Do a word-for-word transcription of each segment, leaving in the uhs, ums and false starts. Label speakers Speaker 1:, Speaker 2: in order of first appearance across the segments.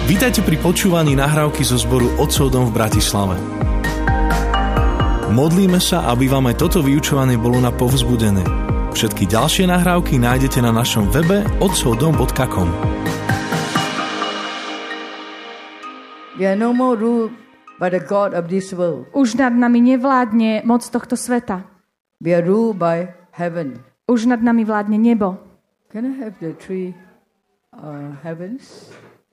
Speaker 1: Vítajte pri počúvaní nahrávky zo zboru Otcov dom v Bratislave. Modlíme sa, aby vám aj toto vyučovanie bolo na povzbudenie. Všetky ďalšie nahrávky nájdete na našom webe otcov dom bodka com.
Speaker 2: We are no more ruled by the God of this world.
Speaker 3: Už nad nami nevládne moc tohto sveta.
Speaker 2: We are ruled by heaven.
Speaker 3: Už nad nami vládne nebo.
Speaker 2: Can I have the three uh, heavens?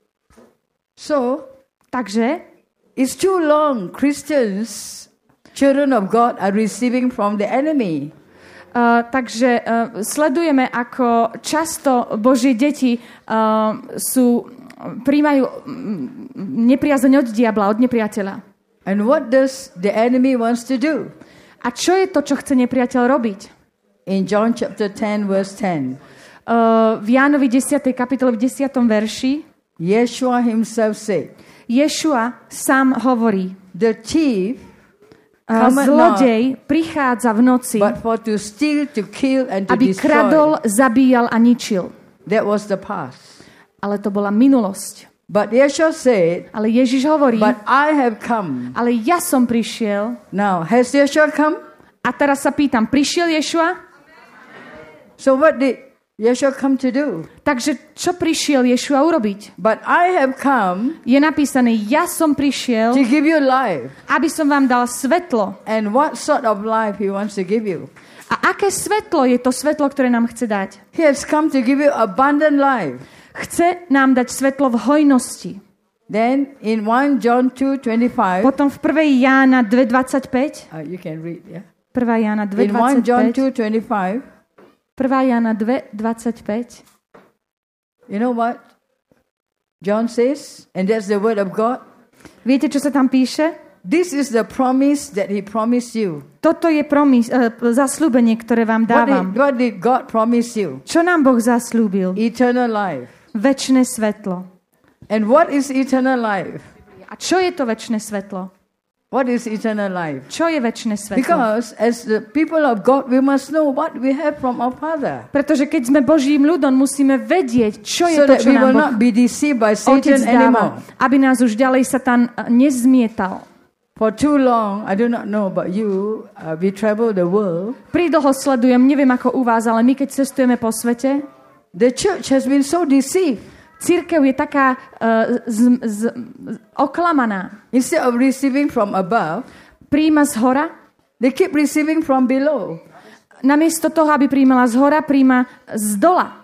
Speaker 2: So,
Speaker 3: Takže
Speaker 2: it's too long Christians, children of God, are receiving from the enemy.
Speaker 3: Uh, takže uh, sledujeme, ako často Božie deti uh, sú, príjmajú nepriazeň od diabla, od nepriateľa.
Speaker 2: And what does the enemy wants to do?
Speaker 3: A čo je to, čo chce nepriateľ robiť?
Speaker 2: In John chapter ten, verse ten.
Speaker 3: Uh, v Jánovi desiatej kapitole v desiatom verši
Speaker 2: Yeshua himself said,
Speaker 3: Ješua sám hovorí,
Speaker 2: the thief
Speaker 3: uh,
Speaker 2: cometh
Speaker 3: zlodej prichádza v noci,
Speaker 2: not, but for to steal, to kill, and to
Speaker 3: aby
Speaker 2: destroy.
Speaker 3: kradol, zabíjal a ničil.
Speaker 2: That was the past.
Speaker 3: Ale to bola minulosť.
Speaker 2: But Yeshua said,
Speaker 3: Ale Ježiš hovorí,
Speaker 2: but I have come.
Speaker 3: ale ja som prišiel.
Speaker 2: Now, has Yeshua come?
Speaker 3: A teraz sa pýtam, prišiel Ješua?
Speaker 2: So what did Yeshua come to do?
Speaker 3: Takže čo prišiel Ješua urobiť?
Speaker 2: But I have come
Speaker 3: Je napísané, ja som prišiel,
Speaker 2: to give you life.
Speaker 3: aby som vám dal svetlo.
Speaker 2: And what sort of life he wants to give you?
Speaker 3: A aké svetlo je to svetlo, ktoré nám chce dať?
Speaker 2: He has come to give you abundant life.
Speaker 3: Chce nám dať svetlo v hojnosti.
Speaker 2: Then in First John two twenty-five,
Speaker 3: Potom v prvej Jána dva dvadsaťpäť,
Speaker 2: uh, you can read, yeah.
Speaker 3: prvá Jána dva
Speaker 2: In First John
Speaker 3: dvadsaťpäť,
Speaker 2: two twenty-five,
Speaker 3: prvá Jána dva dvadsaťpäť,
Speaker 2: you know what John says? And that's the word of God.
Speaker 3: viete, čo sa tam píše?
Speaker 2: This is the promise that he promised you.
Speaker 3: Toto je promis, uh, zasľúbenie, ktoré vám
Speaker 2: What
Speaker 3: dávam.
Speaker 2: did, what did God promise you?
Speaker 3: Čo nám Boh zasľúbil?
Speaker 2: Eternal life.
Speaker 3: Večné svetlo.
Speaker 2: And what is eternal life?
Speaker 3: A čo je to večné svetlo?
Speaker 2: What is eternal life?
Speaker 3: Čo je večné svetlo?
Speaker 2: Because as the people of God, we must know what we have from our Father.
Speaker 3: Pretože keď sme Božím ľudom, musíme vedieť, čo je
Speaker 2: So
Speaker 3: to,
Speaker 2: that
Speaker 3: čo
Speaker 2: we
Speaker 3: nám
Speaker 2: will
Speaker 3: Boh
Speaker 2: not be deceived by
Speaker 3: Otec
Speaker 2: Satan anymore.
Speaker 3: dáva, aby nás už ďalej Satan nezmietal.
Speaker 2: For too long, I do not know about you, uh, we travel the world.
Speaker 3: Pridlho sledujem, neviem ako u vás, ale my keď cestujeme po svete,
Speaker 2: The church has been so deceived.
Speaker 3: cirkev je taká uh, z, z, oklamaná.
Speaker 2: Instead of receiving from above,
Speaker 3: Príjma z hora,
Speaker 2: they keep receiving from below.
Speaker 3: namiesto toho, aby príjmala z hora, príjma z dola.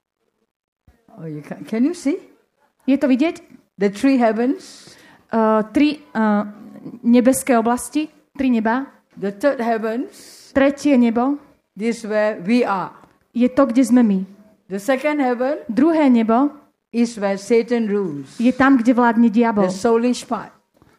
Speaker 2: Oh, you can, can you see?
Speaker 3: Je to vidieť?
Speaker 2: The three heavens.
Speaker 3: Uh, tri uh, nebeské oblasti, tri neba.
Speaker 2: The third heavens,
Speaker 3: Tretie nebo
Speaker 2: this is where we are.
Speaker 3: je to, kde sme my.
Speaker 2: The second heaven
Speaker 3: Druhé nebo
Speaker 2: is where Satan rules.
Speaker 3: je tam, kde vládne diabol.
Speaker 2: The soulish part.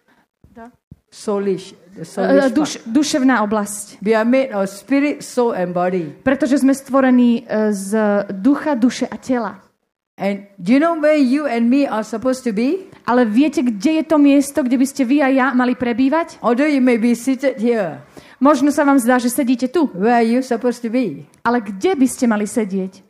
Speaker 2: Soulish. The
Speaker 3: Uh,
Speaker 2: soulish
Speaker 3: duš,
Speaker 2: part.
Speaker 3: duševná oblasť.
Speaker 2: We are made of spirit, soul and body.
Speaker 3: Pretože sme stvorení uh, z ducha, duše a tela.
Speaker 2: And do you know where you and me are supposed to be?
Speaker 3: Ale viete, kde je to miesto, kde by ste vy a ja mali prebývať?
Speaker 2: Although you may be seated here,
Speaker 3: Možno sa vám zdá, že sedíte tu.
Speaker 2: where are you supposed to be?
Speaker 3: Ale kde by ste mali sedieť?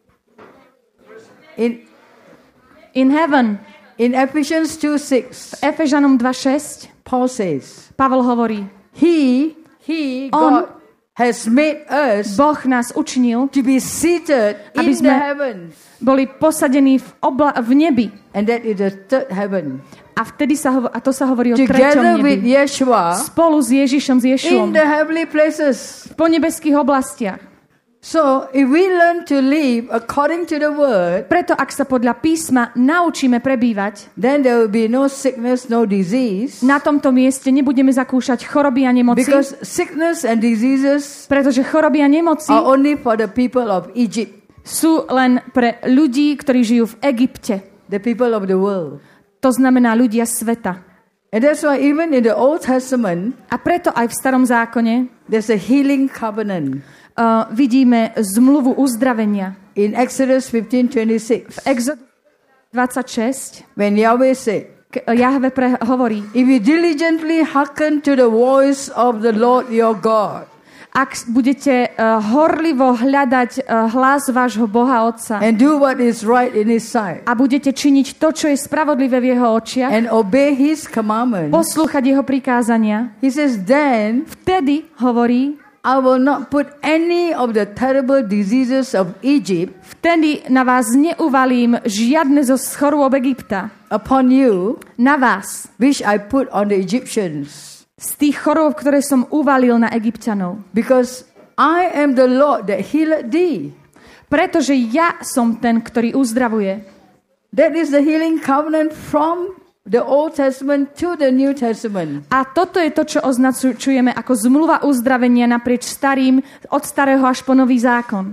Speaker 2: In
Speaker 3: In heaven.
Speaker 2: in Ephesians two six,
Speaker 3: Efežanom dva šesť
Speaker 2: Paul says,
Speaker 3: Pavel hovorí,
Speaker 2: He, He,
Speaker 3: On-
Speaker 2: God, has made us
Speaker 3: Boh nás učinil,
Speaker 2: to be seated
Speaker 3: Aby
Speaker 2: in
Speaker 3: sme-
Speaker 2: the heavens.
Speaker 3: boli posadení v, obla- v nebi.
Speaker 2: And that is the third heaven.
Speaker 3: A vtedy sa hovo- a to sa hovorí o
Speaker 2: Together
Speaker 3: treťom
Speaker 2: with
Speaker 3: nebi.
Speaker 2: Yeshua
Speaker 3: Spolu s Ježišom, s Ješuom.
Speaker 2: in the heavenly places.
Speaker 3: Po nebeských oblastiach.
Speaker 2: So, if we learn to live according to the word,
Speaker 3: Preto, ak sa podľa písma naučíme prebývať,
Speaker 2: then there will be no sickness, no disease.
Speaker 3: na tomto mieste nebudeme zakúšať choroby a nemoci,
Speaker 2: Because sickness and diseases
Speaker 3: pretože choroby a nemoci
Speaker 2: are only for the people of Egypt,
Speaker 3: sú len pre ľudí, ktorí žijú v Egypte.
Speaker 2: the people of the world.
Speaker 3: To znamená ľudia sveta.
Speaker 2: And that's why even in the Old Testament,
Speaker 3: A preto aj v starom zákone
Speaker 2: there's a healing covenant.
Speaker 3: uh, vidíme zmluvu uzdravenia.
Speaker 2: In Exodus fifteen twenty-six,
Speaker 3: Exodus dvadsaťšesť
Speaker 2: when Yahweh said,
Speaker 3: K- Jahve pre- hovorí,
Speaker 2: if you diligently hearken to the voice of the Lord your God,
Speaker 3: ak budete uh, horlivo hľadať uh, hlas vášho Boha Otca
Speaker 2: and do what is right in His sight
Speaker 3: a budete činiť to, čo je spravodlivé v jeho očiach,
Speaker 2: and obey His commandments,
Speaker 3: poslúchať jeho prikázania,
Speaker 2: He says, then
Speaker 3: vtedy, hovorí,
Speaker 2: I will not put any of the terrible diseases of Egypt
Speaker 3: vtedy na vás neuvalím žiadne zo chorôb Egypta.
Speaker 2: upon you,
Speaker 3: Na vás.
Speaker 2: which I put on the Egyptians,
Speaker 3: Z tých chorôb, ktoré som uvalil na Egypťanov.
Speaker 2: because I am the Lord that healeth thee.
Speaker 3: Pretože ja som ten, ktorý uzdravuje.
Speaker 2: That is the healing covenant from the Old Testament to the New Testament.
Speaker 3: A toto je to, čo označujeme ako zmluva uzdravenia naprieč starým, od starého až po nový zákon.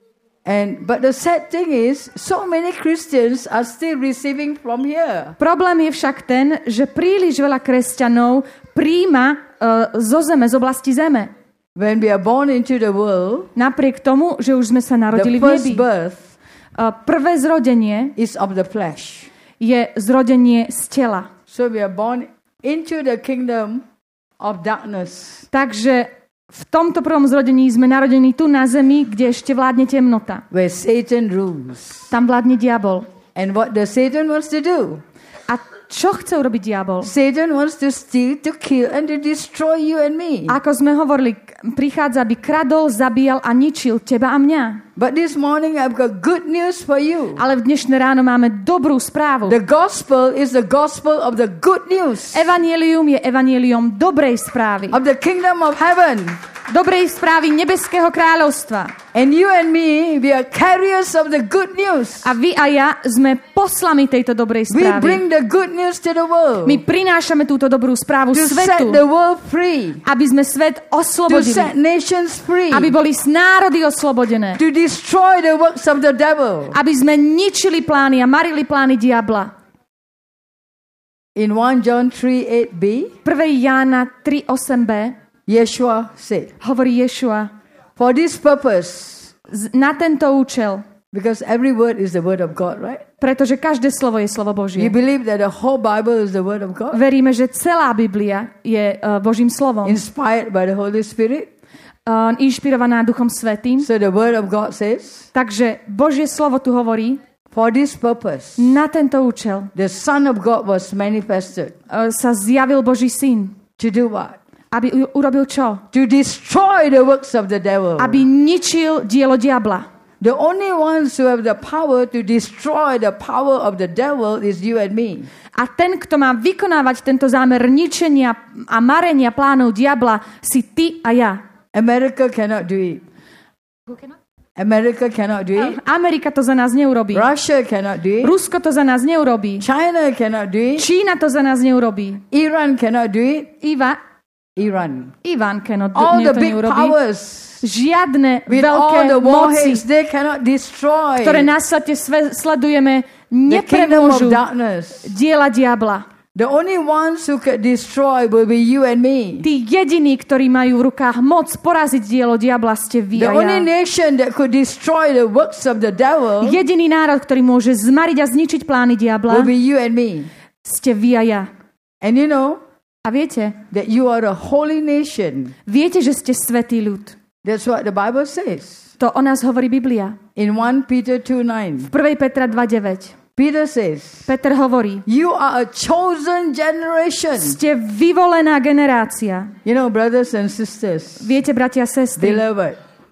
Speaker 2: And but the sad thing is, so many Christians are still receiving from here.
Speaker 3: Problém je však ten, že príliš veľa kresťanov príjma uh, zo zeme, z oblasti zeme.
Speaker 2: When we are born into the world,
Speaker 3: Napriek tomu, že už sme sa
Speaker 2: the
Speaker 3: narodili v
Speaker 2: first
Speaker 3: nebi.
Speaker 2: birth
Speaker 3: Uh, prvé zrodenie
Speaker 2: is of the flesh.
Speaker 3: je zrodenie z tela.
Speaker 2: So we are born into the kingdom of darkness.
Speaker 3: Takže v tomto prvom zrodení sme narodení tu na zemi, kde ešte vládne temnota.
Speaker 2: Where Satan rules.
Speaker 3: Tam vládne diabol.
Speaker 2: And what does Satan wants to do?
Speaker 3: A čo chce urobiť diabol?
Speaker 2: Satan wants to steal, to kill, and to destroy you and me.
Speaker 3: Ako sme hovorili, k- prichádza, aby kradol, zabíjal a ničil teba a mňa.
Speaker 2: But this morning I've got good news for you.
Speaker 3: Ale v dnešné ráno máme dobrú správu.
Speaker 2: The gospel is the gospel of the good news.
Speaker 3: Evangelium je evangelium dobrej správy.
Speaker 2: Of the kingdom of heaven.
Speaker 3: Dobrej správy nebeského kráľovstva.
Speaker 2: And you and me, we are carriers of the good news.
Speaker 3: A vy a ja sme poslami tejto dobrej
Speaker 2: We
Speaker 3: správy.
Speaker 2: bring the good news to the world.
Speaker 3: My prinášame túto dobrú správu
Speaker 2: To set
Speaker 3: svetu,
Speaker 2: the world free.
Speaker 3: aby sme svet
Speaker 2: To
Speaker 3: oslobodili.
Speaker 2: set nations free.
Speaker 3: Aby boli národy oslobodené.
Speaker 2: To destroy the works of the devil.
Speaker 3: Aby sme ničili plány a marili plány diabla.
Speaker 2: In First John three eight b,
Speaker 3: prvá Jána tri osem b
Speaker 2: Yeshua said,
Speaker 3: hovorí Ješua,
Speaker 2: for this purpose,
Speaker 3: z- na tento účel,
Speaker 2: because every word is the word of God, right?
Speaker 3: pretože každé slovo je slovo
Speaker 2: You
Speaker 3: Božie.
Speaker 2: believe that the whole Bible is the word of God?
Speaker 3: Veríme, že celá Biblia je uh, Božím slovom,
Speaker 2: Inspired by the Holy Spirit?
Speaker 3: uh, inšpirovaná Duchom Svätým.
Speaker 2: So the word of God says,
Speaker 3: Takže Božie slovo tu hovorí,
Speaker 2: for this purpose,
Speaker 3: na tento účel
Speaker 2: the Son of God was manifested.
Speaker 3: uh, sa zjavil Boží syn.
Speaker 2: To do what?
Speaker 3: Aby u- urobil čo?
Speaker 2: To destroy the works of the devil.
Speaker 3: Aby ničil dielo diabla.
Speaker 2: The only ones who have the power to destroy the power of the devil is you and me.
Speaker 3: A ten, kto má vykonávať tento zámer ničenia a marenia plánov diabla, si ty a ja.
Speaker 2: America cannot do it. America cannot do it.
Speaker 3: Amerika to za nás neurobí.
Speaker 2: Russia cannot do it.
Speaker 3: Rusko to za nás neurobí.
Speaker 2: China cannot do it.
Speaker 3: Čína to za nás neurobí.
Speaker 2: Iran cannot do it.
Speaker 3: Iva,
Speaker 2: Iran.
Speaker 3: Ivan cannot do,
Speaker 2: All
Speaker 3: nie,
Speaker 2: the
Speaker 3: to
Speaker 2: big
Speaker 3: neurobí.
Speaker 2: powers
Speaker 3: Žiadne
Speaker 2: with
Speaker 3: veľké
Speaker 2: all the
Speaker 3: moci,
Speaker 2: warheads, they cannot destroy
Speaker 3: ktoré na svete sve- sledujeme,
Speaker 2: the kingdom of
Speaker 3: nepremôžu
Speaker 2: darkness.
Speaker 3: diela diabla.
Speaker 2: The only ones who can destroy will be you and me.
Speaker 3: Tí jediní, ktorí majú v rukách moc poraziť dielo diabla, ste vy
Speaker 2: The
Speaker 3: a
Speaker 2: only
Speaker 3: ja.
Speaker 2: nation that could destroy the works of the devil
Speaker 3: Jediný národ, ktorý môže zmariť a zničiť plány diabla,
Speaker 2: will be you and me.
Speaker 3: ste vy a ja.
Speaker 2: And you know
Speaker 3: A viete,
Speaker 2: that you are a holy nation.
Speaker 3: viete, že ste svätý ľud.
Speaker 2: That's what the Bible says.
Speaker 3: To o nás hovorí Biblia.
Speaker 2: In First Peter two nine,
Speaker 3: prvá Petra dva deväť.
Speaker 2: Peter says,
Speaker 3: Peter hovorí,
Speaker 2: you are a chosen generation.
Speaker 3: ste vyvolená generácia.
Speaker 2: You know, brothers and sisters,
Speaker 3: Viete, bratia a sestry,
Speaker 2: beloved,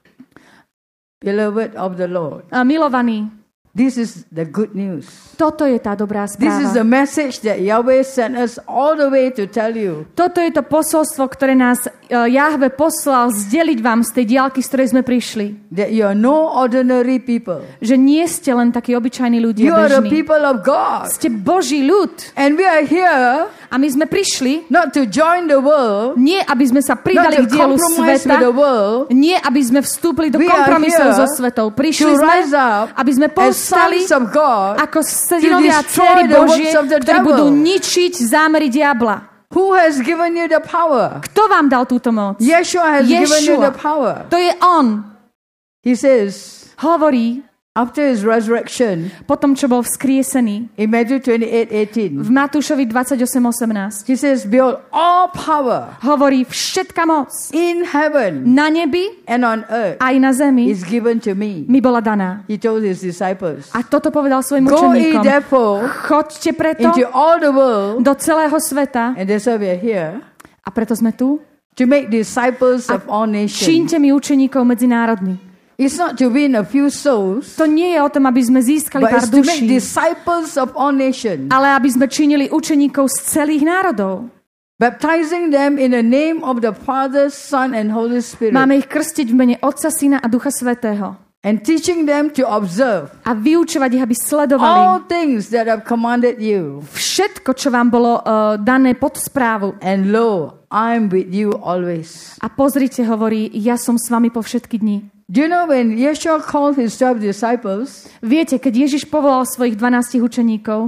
Speaker 2: beloved of the Lord,
Speaker 3: a milovaní,
Speaker 2: this is the good news.
Speaker 3: toto je tá dobrá
Speaker 2: This is the
Speaker 3: správa.
Speaker 2: message that Yahweh sent us all the way to tell you.
Speaker 3: Toto je to posolstvo, ktoré nás uh, Jahve poslal zdeliť vám z tej diaľky, z ktorej sme prišli.
Speaker 2: That you are no ordinary people.
Speaker 3: Že nie ste len takí obyčajní ľudia,
Speaker 2: You are the
Speaker 3: bežní.
Speaker 2: people of God.
Speaker 3: Ste Boží ľud.
Speaker 2: And we are here
Speaker 3: A my sme prišli
Speaker 2: not to join the world,
Speaker 3: nie, aby sme sa
Speaker 2: not
Speaker 3: pridali
Speaker 2: to
Speaker 3: k dielu
Speaker 2: compromise
Speaker 3: sveta,
Speaker 2: with the world,
Speaker 3: nie, aby sme vstúpili do
Speaker 2: We are
Speaker 3: kompromisov
Speaker 2: here
Speaker 3: so svetou. Prišli
Speaker 2: to
Speaker 3: sme,
Speaker 2: rise up
Speaker 3: aby sme
Speaker 2: as
Speaker 3: povstali
Speaker 2: sons of God,
Speaker 3: ako synovia a
Speaker 2: destroy
Speaker 3: dcery
Speaker 2: the
Speaker 3: Božie,
Speaker 2: works of the
Speaker 3: ktorí
Speaker 2: devil.
Speaker 3: budú ničiť zámery diabla.
Speaker 2: who has given you the power?
Speaker 3: Kto vám dal túto moc?
Speaker 2: Yeshua has given you
Speaker 3: Yeshua.
Speaker 2: the power.
Speaker 3: To je on.
Speaker 2: He says,
Speaker 3: Hovorí,
Speaker 2: after his resurrection,
Speaker 3: potom, čo bol vzkriesený,
Speaker 2: in Matthew twenty-eight eighteen,
Speaker 3: v Matúšovi dvadsaťosem osemnásť,
Speaker 2: he says, behold, all power
Speaker 3: hovorí, všetka moc
Speaker 2: in heaven
Speaker 3: na nebi
Speaker 2: and on earth
Speaker 3: aj na zemi
Speaker 2: is given to me.
Speaker 3: mi bola daná.
Speaker 2: He told his disciples,
Speaker 3: A toto povedal svojim
Speaker 2: go ye
Speaker 3: učeníkom.
Speaker 2: therefore
Speaker 3: Choďte preto
Speaker 2: into all the world,
Speaker 3: do celého sveta,
Speaker 2: and that's why we are here,
Speaker 3: a preto sme tu,
Speaker 2: to make disciples of all nations.
Speaker 3: čiňte mi učeníkov medzi národmi.
Speaker 2: It's not to win a few souls,
Speaker 3: To nie je o tom, aby sme získali
Speaker 2: but
Speaker 3: pár
Speaker 2: it's to make
Speaker 3: duší,
Speaker 2: disciples of all nations,
Speaker 3: ale aby sme činili učeníkov z celých národov.
Speaker 2: baptizing them in the name of the Father, Son, and Holy Spirit,
Speaker 3: Máme ich krstiť v mene Otca, Syna a Ducha Svätého.
Speaker 2: and teaching them to observe
Speaker 3: A vyučovať ich, aby sledovali
Speaker 2: all things that I've commanded you.
Speaker 3: všetko, čo vám bolo uh, dané pod správu.
Speaker 2: And lo, I'm with you always.
Speaker 3: A pozrite, hovorí, ja som s vami po všetky dni.
Speaker 2: Do you know when Yeshua called his twelve disciples
Speaker 3: Viete, keď Ježiš povolal svojich dvanástich učeníkov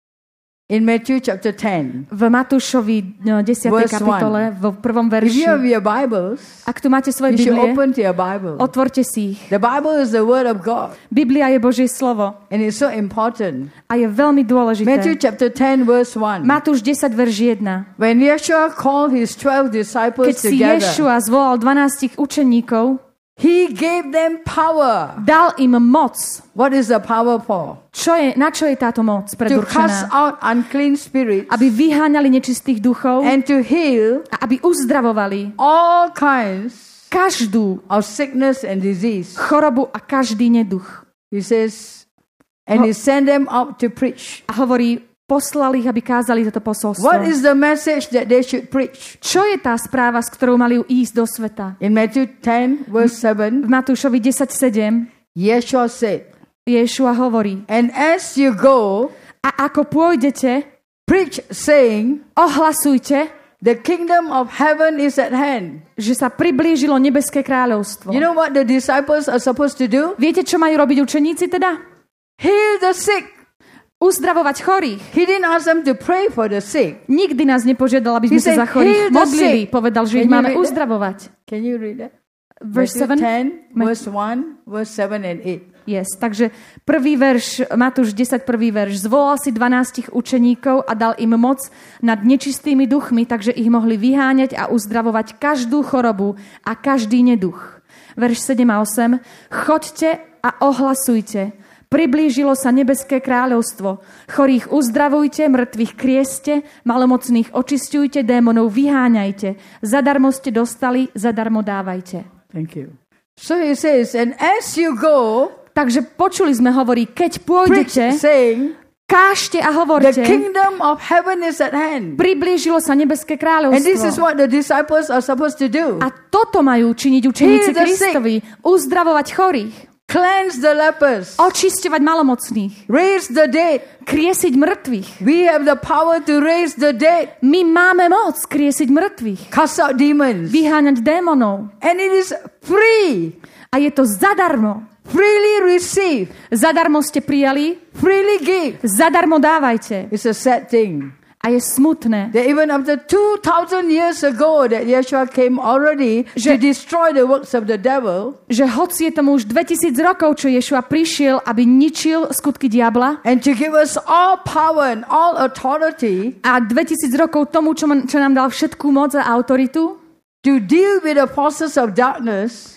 Speaker 2: in Matthew chapter ten,
Speaker 3: v Matúšovi no, desiatej
Speaker 2: Verse
Speaker 3: kapitole, v prvom
Speaker 2: if you
Speaker 3: verši,
Speaker 2: have your Bibles,
Speaker 3: ak tu máte svoje
Speaker 2: you should
Speaker 3: Biblie,
Speaker 2: open to your Bible.
Speaker 3: otvorte si ich.
Speaker 2: The Bible is the Word of God,
Speaker 3: Biblia je Božie slovo
Speaker 2: and it's so important.
Speaker 3: a je veľmi dôležité.
Speaker 2: Matthew chapter ten, verse one.
Speaker 3: Matúš desať, verš jeden.
Speaker 2: When Yeshua called his twelve
Speaker 3: Keď
Speaker 2: disciples
Speaker 3: si
Speaker 2: together,
Speaker 3: Ješua zvolal dvanástich učeníkov,
Speaker 2: he gave them power.
Speaker 3: dal im moc.
Speaker 2: What is the power for?
Speaker 3: Čo je, na čo je táto moc
Speaker 2: To cast
Speaker 3: predurčená?
Speaker 2: out unclean spirits
Speaker 3: Aby vyháňali nečistých duchov
Speaker 2: and to heal
Speaker 3: a aby uzdravovali
Speaker 2: all kinds
Speaker 3: každú
Speaker 2: of sickness and disease.
Speaker 3: chorobu a každý neduch.
Speaker 2: He says, and he sent them out to preach.
Speaker 3: A hovorí, poslal ich, aby kázali toto posolstvo.
Speaker 2: What is the message that they should preach?
Speaker 3: Čo je tá správa, s ktorou mali ísť do sveta?
Speaker 2: In Matthew ten, verse
Speaker 3: V
Speaker 2: seven,
Speaker 3: Matúšovi desať sedem
Speaker 2: Yeshua said,
Speaker 3: Ješua hovorí,
Speaker 2: and as you go,
Speaker 3: a ako pôjdete,
Speaker 2: preach saying,
Speaker 3: ohlasujte,
Speaker 2: the kingdom of heaven is at hand.
Speaker 3: že sa priblížilo nebeské kráľovstvo.
Speaker 2: You know what the disciples are supposed to do?
Speaker 3: Viete, čo majú robiť učeníci teda?
Speaker 2: Heal the sick.
Speaker 3: Uzdravovať chorých.
Speaker 2: He didn't ask them to pray for the sick.
Speaker 3: Nikdy nás nepožiadal, aby
Speaker 2: He
Speaker 3: sme sa
Speaker 2: said,
Speaker 3: za chorých
Speaker 2: "Heal the
Speaker 3: modlili.
Speaker 2: sick."
Speaker 3: Povedal, že ich
Speaker 2: Can you
Speaker 3: máme
Speaker 2: read that?
Speaker 3: uzdravovať.
Speaker 2: Can you read that?
Speaker 3: Verse
Speaker 2: Matthew
Speaker 3: seven.
Speaker 2: ten, verse one, verse seven and eight.
Speaker 3: Yes, takže prvý verš, Matúš desať, prvý verš. Zvolal si dvanástich učeníkov a dal im moc nad nečistými duchmi, takže ich mohli vyháňať a uzdravovať každú chorobu a každý neduch. Verš sedem a osem. Choďte a ohlasujte. Priblížilo sa nebeské kráľovstvo. Chorých uzdravujte, mŕtvych krieste, malomocných očisťujte, démonov vyháňajte. Zadarmo ste dostali, zadarmo dávajte.
Speaker 2: Thank you. So he says, and as you go,
Speaker 3: Takže počuli sme, hovorí, keď
Speaker 2: preach
Speaker 3: pôjdete,
Speaker 2: saying,
Speaker 3: kážte a
Speaker 2: the
Speaker 3: hovorte,
Speaker 2: kingdom of heaven is at hand.
Speaker 3: priblížilo sa nebeské
Speaker 2: And this is
Speaker 3: kráľovstvo.
Speaker 2: what the disciples are supposed to do.
Speaker 3: A toto majú činiť učeníci
Speaker 2: Heal the sick.
Speaker 3: Kristovi. Uzdravovať chorých,
Speaker 2: Cleanse the lepers.
Speaker 3: očisťovať malomocných,
Speaker 2: Raise the dead.
Speaker 3: kriesiť mŕtvych.
Speaker 2: We have the power to raise the dead.
Speaker 3: My máme moc kriesiť mŕtvych,
Speaker 2: Cast out demons.
Speaker 3: vyháňať démonov.
Speaker 2: And it is free.
Speaker 3: A je to zadarmo.
Speaker 2: Freely receive.
Speaker 3: Zadarmo ste prijali,
Speaker 2: Freely give.
Speaker 3: zadarmo dávajte.
Speaker 2: It's a sad thing.
Speaker 3: A je smutné,
Speaker 2: That even after two thousand years ago that Yeshua came already to
Speaker 3: Že-
Speaker 2: destroy the works of the devil
Speaker 3: že hoci je tomu už dvetisíc rokov, čo Ješua prišiel, aby ničil skutky diabla,
Speaker 2: and to give us all power and all authority
Speaker 3: a dvetisíc rokov tomu, čo, man, čo nám dal všetkú moc a autoritu,
Speaker 2: to deal with the forces of darkness,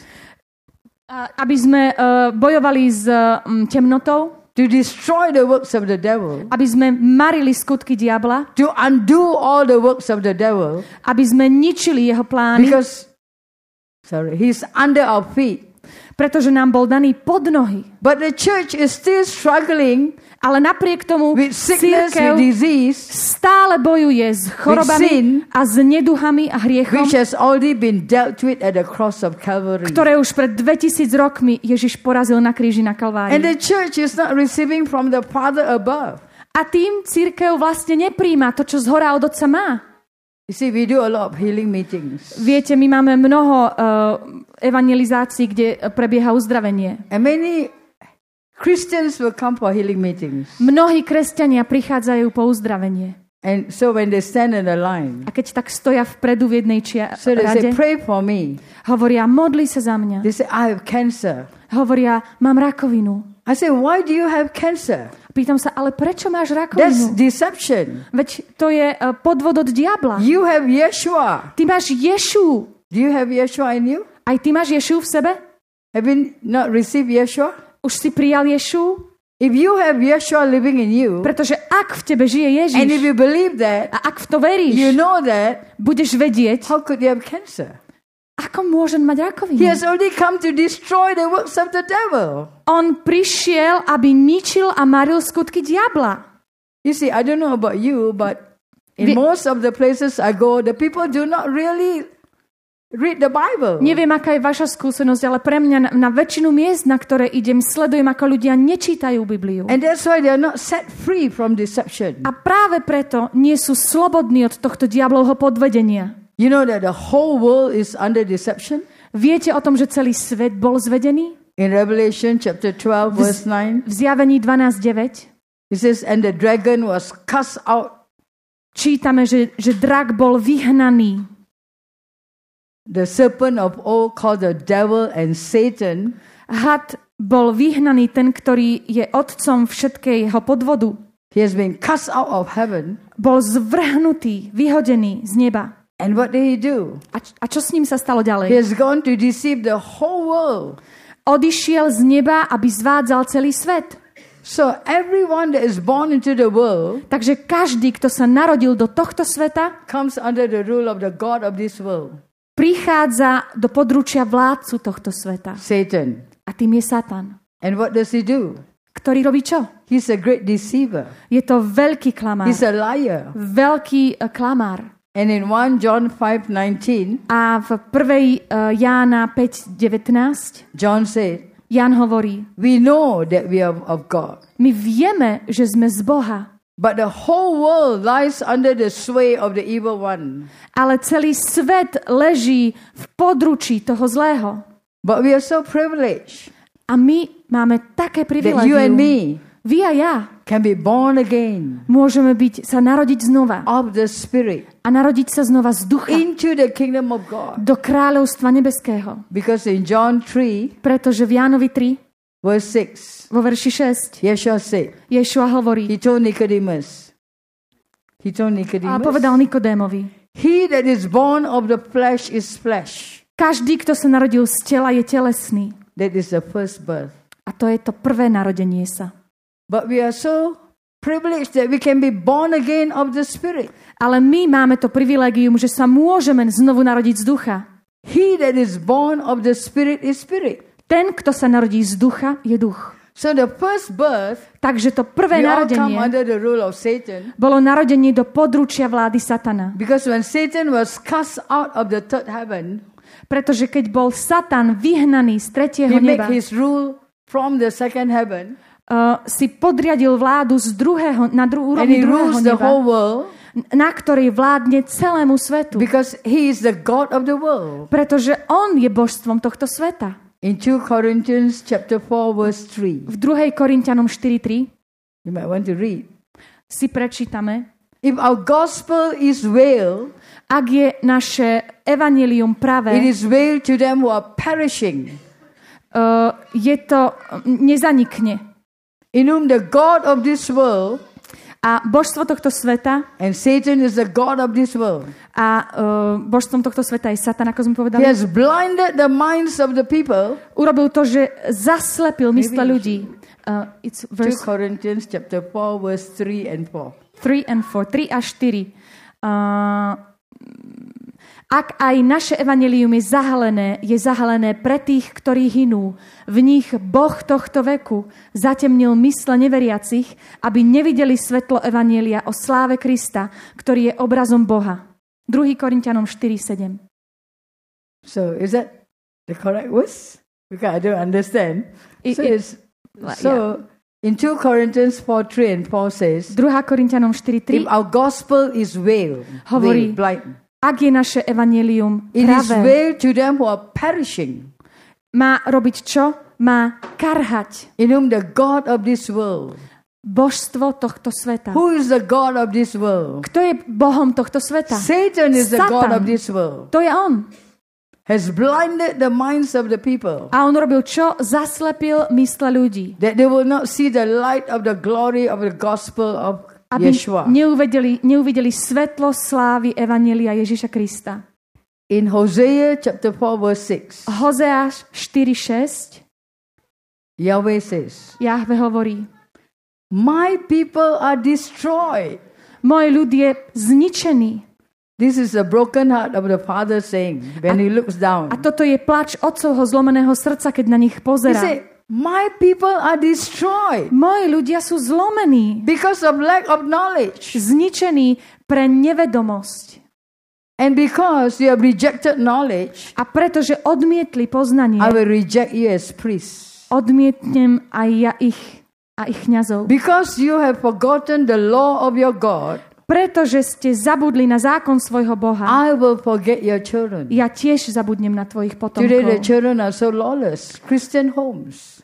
Speaker 3: a aby sme uh, bojovali s um, temnotou,
Speaker 2: to destroy the works of the devil,
Speaker 3: aby sme marili skutky diabla,
Speaker 2: to undo all the works of the devil,
Speaker 3: aby sme ničili jeho plány,
Speaker 2: because, sorry, he's under our feet.
Speaker 3: pretože nám bol daný pod nohy.
Speaker 2: But the church is still struggling
Speaker 3: Ale napriek tomu
Speaker 2: with sickness,
Speaker 3: cirkev
Speaker 2: with disease,
Speaker 3: stále bojuje s
Speaker 2: sin,
Speaker 3: chorobami a s neduhami a hriechom,
Speaker 2: which has already been dealt with at the cross of Calvary.
Speaker 3: ktoré už pred dvetisíc rokmi Ježiš porazil na kríži na
Speaker 2: And
Speaker 3: Kalvárii.
Speaker 2: the church is not receiving from the Father above.
Speaker 3: A tým cirkev vlastne nepríjma to, čo zhora od Otca má.
Speaker 2: You see, we do a lot of healing meetings.
Speaker 3: Viete, my máme mnoho uh, evangelizácií, kde prebieha uzdravenie.
Speaker 2: And many Christians will come for healing meetings.
Speaker 3: Mnohí kresťania prichádzajú po uzdravenie.
Speaker 2: And so when they stand in the line,
Speaker 3: A keď tak stoja vpredu v jednej čia-
Speaker 2: so they say,
Speaker 3: rade,
Speaker 2: pray for me.
Speaker 3: hovoria, modli sa za mňa.
Speaker 2: They say, I have cancer.
Speaker 3: Hovoria, mám rakovinu.
Speaker 2: I say, why do you have cancer?
Speaker 3: Pýtam sa, ale prečo máš
Speaker 2: That's
Speaker 3: rakovinu?
Speaker 2: deception.
Speaker 3: Veď to je uh, podvod od diabla.
Speaker 2: You have Yeshua.
Speaker 3: Ty máš Ješu.
Speaker 2: Do you have Yeshua in you?
Speaker 3: Aj ty máš Ješu v sebe?
Speaker 2: Have you not received Yeshua?
Speaker 3: Už si prijal Ješu?
Speaker 2: If you have Yeshua living in you,
Speaker 3: Pretože ak v tebe žije Ježiš
Speaker 2: and if you believe that,
Speaker 3: a ak v to veríš,
Speaker 2: you know that,
Speaker 3: budeš vedieť,
Speaker 2: how could you have cancer?
Speaker 3: ako môžem mať
Speaker 2: He
Speaker 3: rakovinu.
Speaker 2: has only come to destroy the works of the devil.
Speaker 3: On prišiel, aby ničil a maril skutky diabla.
Speaker 2: You see, I don't know about you, but in
Speaker 3: Vi-
Speaker 2: most of the places I go, the people do not really read the Bible.
Speaker 3: Neviem, aká je vaša skúsenosť, ale pre mňa na, na väčšinu miest, na ktoré idem, sledujem, ako ľudia nečítajú Bibliu.
Speaker 2: And that's why they are not set free from deception.
Speaker 3: A práve preto nie sú slobodní od tohto diablovho podvedenia.
Speaker 2: You know that the whole world is under deception?
Speaker 3: Viete o tom, že celý svet bol zvedený?
Speaker 2: In Revelation chapter twelve, verse nine,
Speaker 3: V Zjavení dvanásť deväť
Speaker 2: it says, and the dragon was cast out,
Speaker 3: čítame, že, že drak bol vyhnaný.
Speaker 2: the serpent of old called the devil and Satan,
Speaker 3: Had bol vyhnaný, ten, ktorý je otcom všetkého podvodu.
Speaker 2: he has been cast out of heaven.
Speaker 3: Bol zvrhnutý, vyhodený z neba.
Speaker 2: And what did he do?
Speaker 3: A, č- a čo s ním sa stalo
Speaker 2: He
Speaker 3: ďalej?
Speaker 2: has gone to deceive the whole world.
Speaker 3: Odišiel z neba, aby zvádzal celý svet.
Speaker 2: So everyone that is born into the world
Speaker 3: Takže každý, kto sa narodil do tohto sveta,
Speaker 2: comes under the rule of the God of this world,
Speaker 3: prichádza do područia vládcu tohto sveta.
Speaker 2: Satan.
Speaker 3: A tým je Satan.
Speaker 2: And what does he do?
Speaker 3: Ktorý robí čo?
Speaker 2: He's a great deceiver.
Speaker 3: Je to veľký klamár.
Speaker 2: He's a liar.
Speaker 3: Veľký uh, klamár.
Speaker 2: And in First John five nineteen,
Speaker 3: A v prvej uh, Jána päť devätnásť
Speaker 2: John said,
Speaker 3: Ján hovorí,
Speaker 2: we know that we are of God,
Speaker 3: my vieme, že sme z Boha,
Speaker 2: but the whole world lies under the sway of the evil one.
Speaker 3: ale celý svet leží v područí toho zlého.
Speaker 2: But we are so privileged
Speaker 3: A my máme také
Speaker 2: that you and
Speaker 3: privilégium.
Speaker 2: me
Speaker 3: Vy a ja
Speaker 2: can be born again
Speaker 3: môžeme byť, sa narodiť znova
Speaker 2: of the Spirit
Speaker 3: a narodiť sa znova z ducha
Speaker 2: into the kingdom of God.
Speaker 3: do kráľovstva nebeského.
Speaker 2: Because in John three,
Speaker 3: Pretože v Jánovi tri,
Speaker 2: verse six,
Speaker 3: vo verši šesť,
Speaker 2: Yeshua said,
Speaker 3: Ješua hovorí
Speaker 2: he told Nicodemus, he told
Speaker 3: a
Speaker 2: Nicodemus,
Speaker 3: povedal Nikodémovi,
Speaker 2: he that is born of the flesh is flesh.
Speaker 3: každý, kto sa narodil z tela, je telesný.
Speaker 2: That is the first birth.
Speaker 3: A to je to prvé narodenie sa.
Speaker 2: But we are so privileged that we can be born again of the Spirit.
Speaker 3: Ale my máme to privilégium, že sa môžeme znovu narodiť z ducha.
Speaker 2: He that is born of the Spirit is Spirit.
Speaker 3: Ten, kto sa narodí z ducha, je duch.
Speaker 2: So the first birth,
Speaker 3: Takže to prvé
Speaker 2: we all come
Speaker 3: narodenie
Speaker 2: under the rule of Satan.
Speaker 3: bolo narodenie do područia vlády Satana.
Speaker 2: Because when Satan was cast out of the third heaven,
Speaker 3: Pretože keď bol Satan vyhnaný z tretieho
Speaker 2: he
Speaker 3: neba,
Speaker 2: made his rule from the second heaven,
Speaker 3: uh, si podriadil vládu z druhého, na dru-
Speaker 2: and
Speaker 3: úrovni
Speaker 2: he
Speaker 3: druhého
Speaker 2: rules the whole
Speaker 3: neba,
Speaker 2: world
Speaker 3: na ktorej vládne celému svetu.
Speaker 2: because he is the God of the world.
Speaker 3: Pretože on je božstvom tohto sveta.
Speaker 2: In two Corinthians chapter four verse three,
Speaker 3: V druhej Korinťanom štyri tri
Speaker 2: you might want to read.
Speaker 3: si prečítame,
Speaker 2: If our gospel is veiled,
Speaker 3: ak je naše evanjelium
Speaker 2: it
Speaker 3: pravé,
Speaker 2: is veiled to them who are perishing,
Speaker 3: uh, je to, nezanikne.
Speaker 2: in whom the God of this world,
Speaker 3: A božstvo tohto sveta
Speaker 2: and Satan is the God of this world,
Speaker 3: a uh, božstvom tohto sveta je Satan, ako sme
Speaker 2: he
Speaker 3: povedali,
Speaker 2: has blinded the minds of the people.
Speaker 3: urobil to, že zaslepil mysle ľudí. Uh, it's
Speaker 2: two
Speaker 3: verse
Speaker 2: Corinthians chapter four verse three and four.
Speaker 3: tri and four, tri a štyri. Uh, ak aj naše evanjelium je zahalené, je zahalené pre tých, ktorí hynú. V nich Boh tohto veku zatemnil mysle neveriacich, aby nevideli svetlo evanjelia o sláve Krista, ktorý je obrazom Boha. druhý Korinťanom štyri sedem.
Speaker 2: So is that the correct verse? Because I don't understand.
Speaker 3: It-
Speaker 2: so
Speaker 3: it-
Speaker 2: it's, so in two Corinthians four three and four says,
Speaker 3: druhá Korinťanom štyri tri
Speaker 2: if our gospel is veiled,
Speaker 3: Hovorí,
Speaker 2: veiled, blind,
Speaker 3: ak je naše evanjelium
Speaker 2: it is
Speaker 3: pravé,
Speaker 2: veiled to them who are perishing,
Speaker 3: má robiť čo? Má karhať
Speaker 2: in whom the God of this world.
Speaker 3: božstvo tohto sveta.
Speaker 2: Who is the God of this world?
Speaker 3: Kto je Bohom tohto sveta?
Speaker 2: Satan is the
Speaker 3: Satan.
Speaker 2: God of this world.
Speaker 3: To je on.
Speaker 2: has blinded the minds of the people.
Speaker 3: A on robil čo? Zaslepil mysle ľudí.
Speaker 2: That they will not see the light of the glory of the gospel of
Speaker 3: Aby
Speaker 2: Yeshua.
Speaker 3: neuvideli, neuvideli svetlo slávy Evanjelia Ježiša Krista.
Speaker 2: In Hosea chapter four verse six,
Speaker 3: Hozeáš štyri šesť,
Speaker 2: Yahweh says,
Speaker 3: Jahve hovorí,
Speaker 2: my people are destroyed.
Speaker 3: môj ľud je zničený.
Speaker 2: This is the broken heart of the father saying when he looks down.
Speaker 3: A toto je plač otcovho zlomeného srdca, keď na nich
Speaker 2: He
Speaker 3: pozerá.
Speaker 2: said, my people are destroyed
Speaker 3: Moji ľudia sú zlomení,
Speaker 2: because of lack of knowledge.
Speaker 3: zničení pre nevedomosť.
Speaker 2: And because you have rejected knowledge,
Speaker 3: A pretože odmietli poznanie,
Speaker 2: I will reject you as priests.
Speaker 3: odmietnem aj ja ich a ich kňazov.
Speaker 2: Because you have forgotten the law of your God,
Speaker 3: Pretože ste zabudli na zákon svojho Boha,
Speaker 2: I will forget your children.
Speaker 3: ja tiež zabudnem na tvojich
Speaker 2: Today the
Speaker 3: potomkov.
Speaker 2: children are so lawless. Christian homes.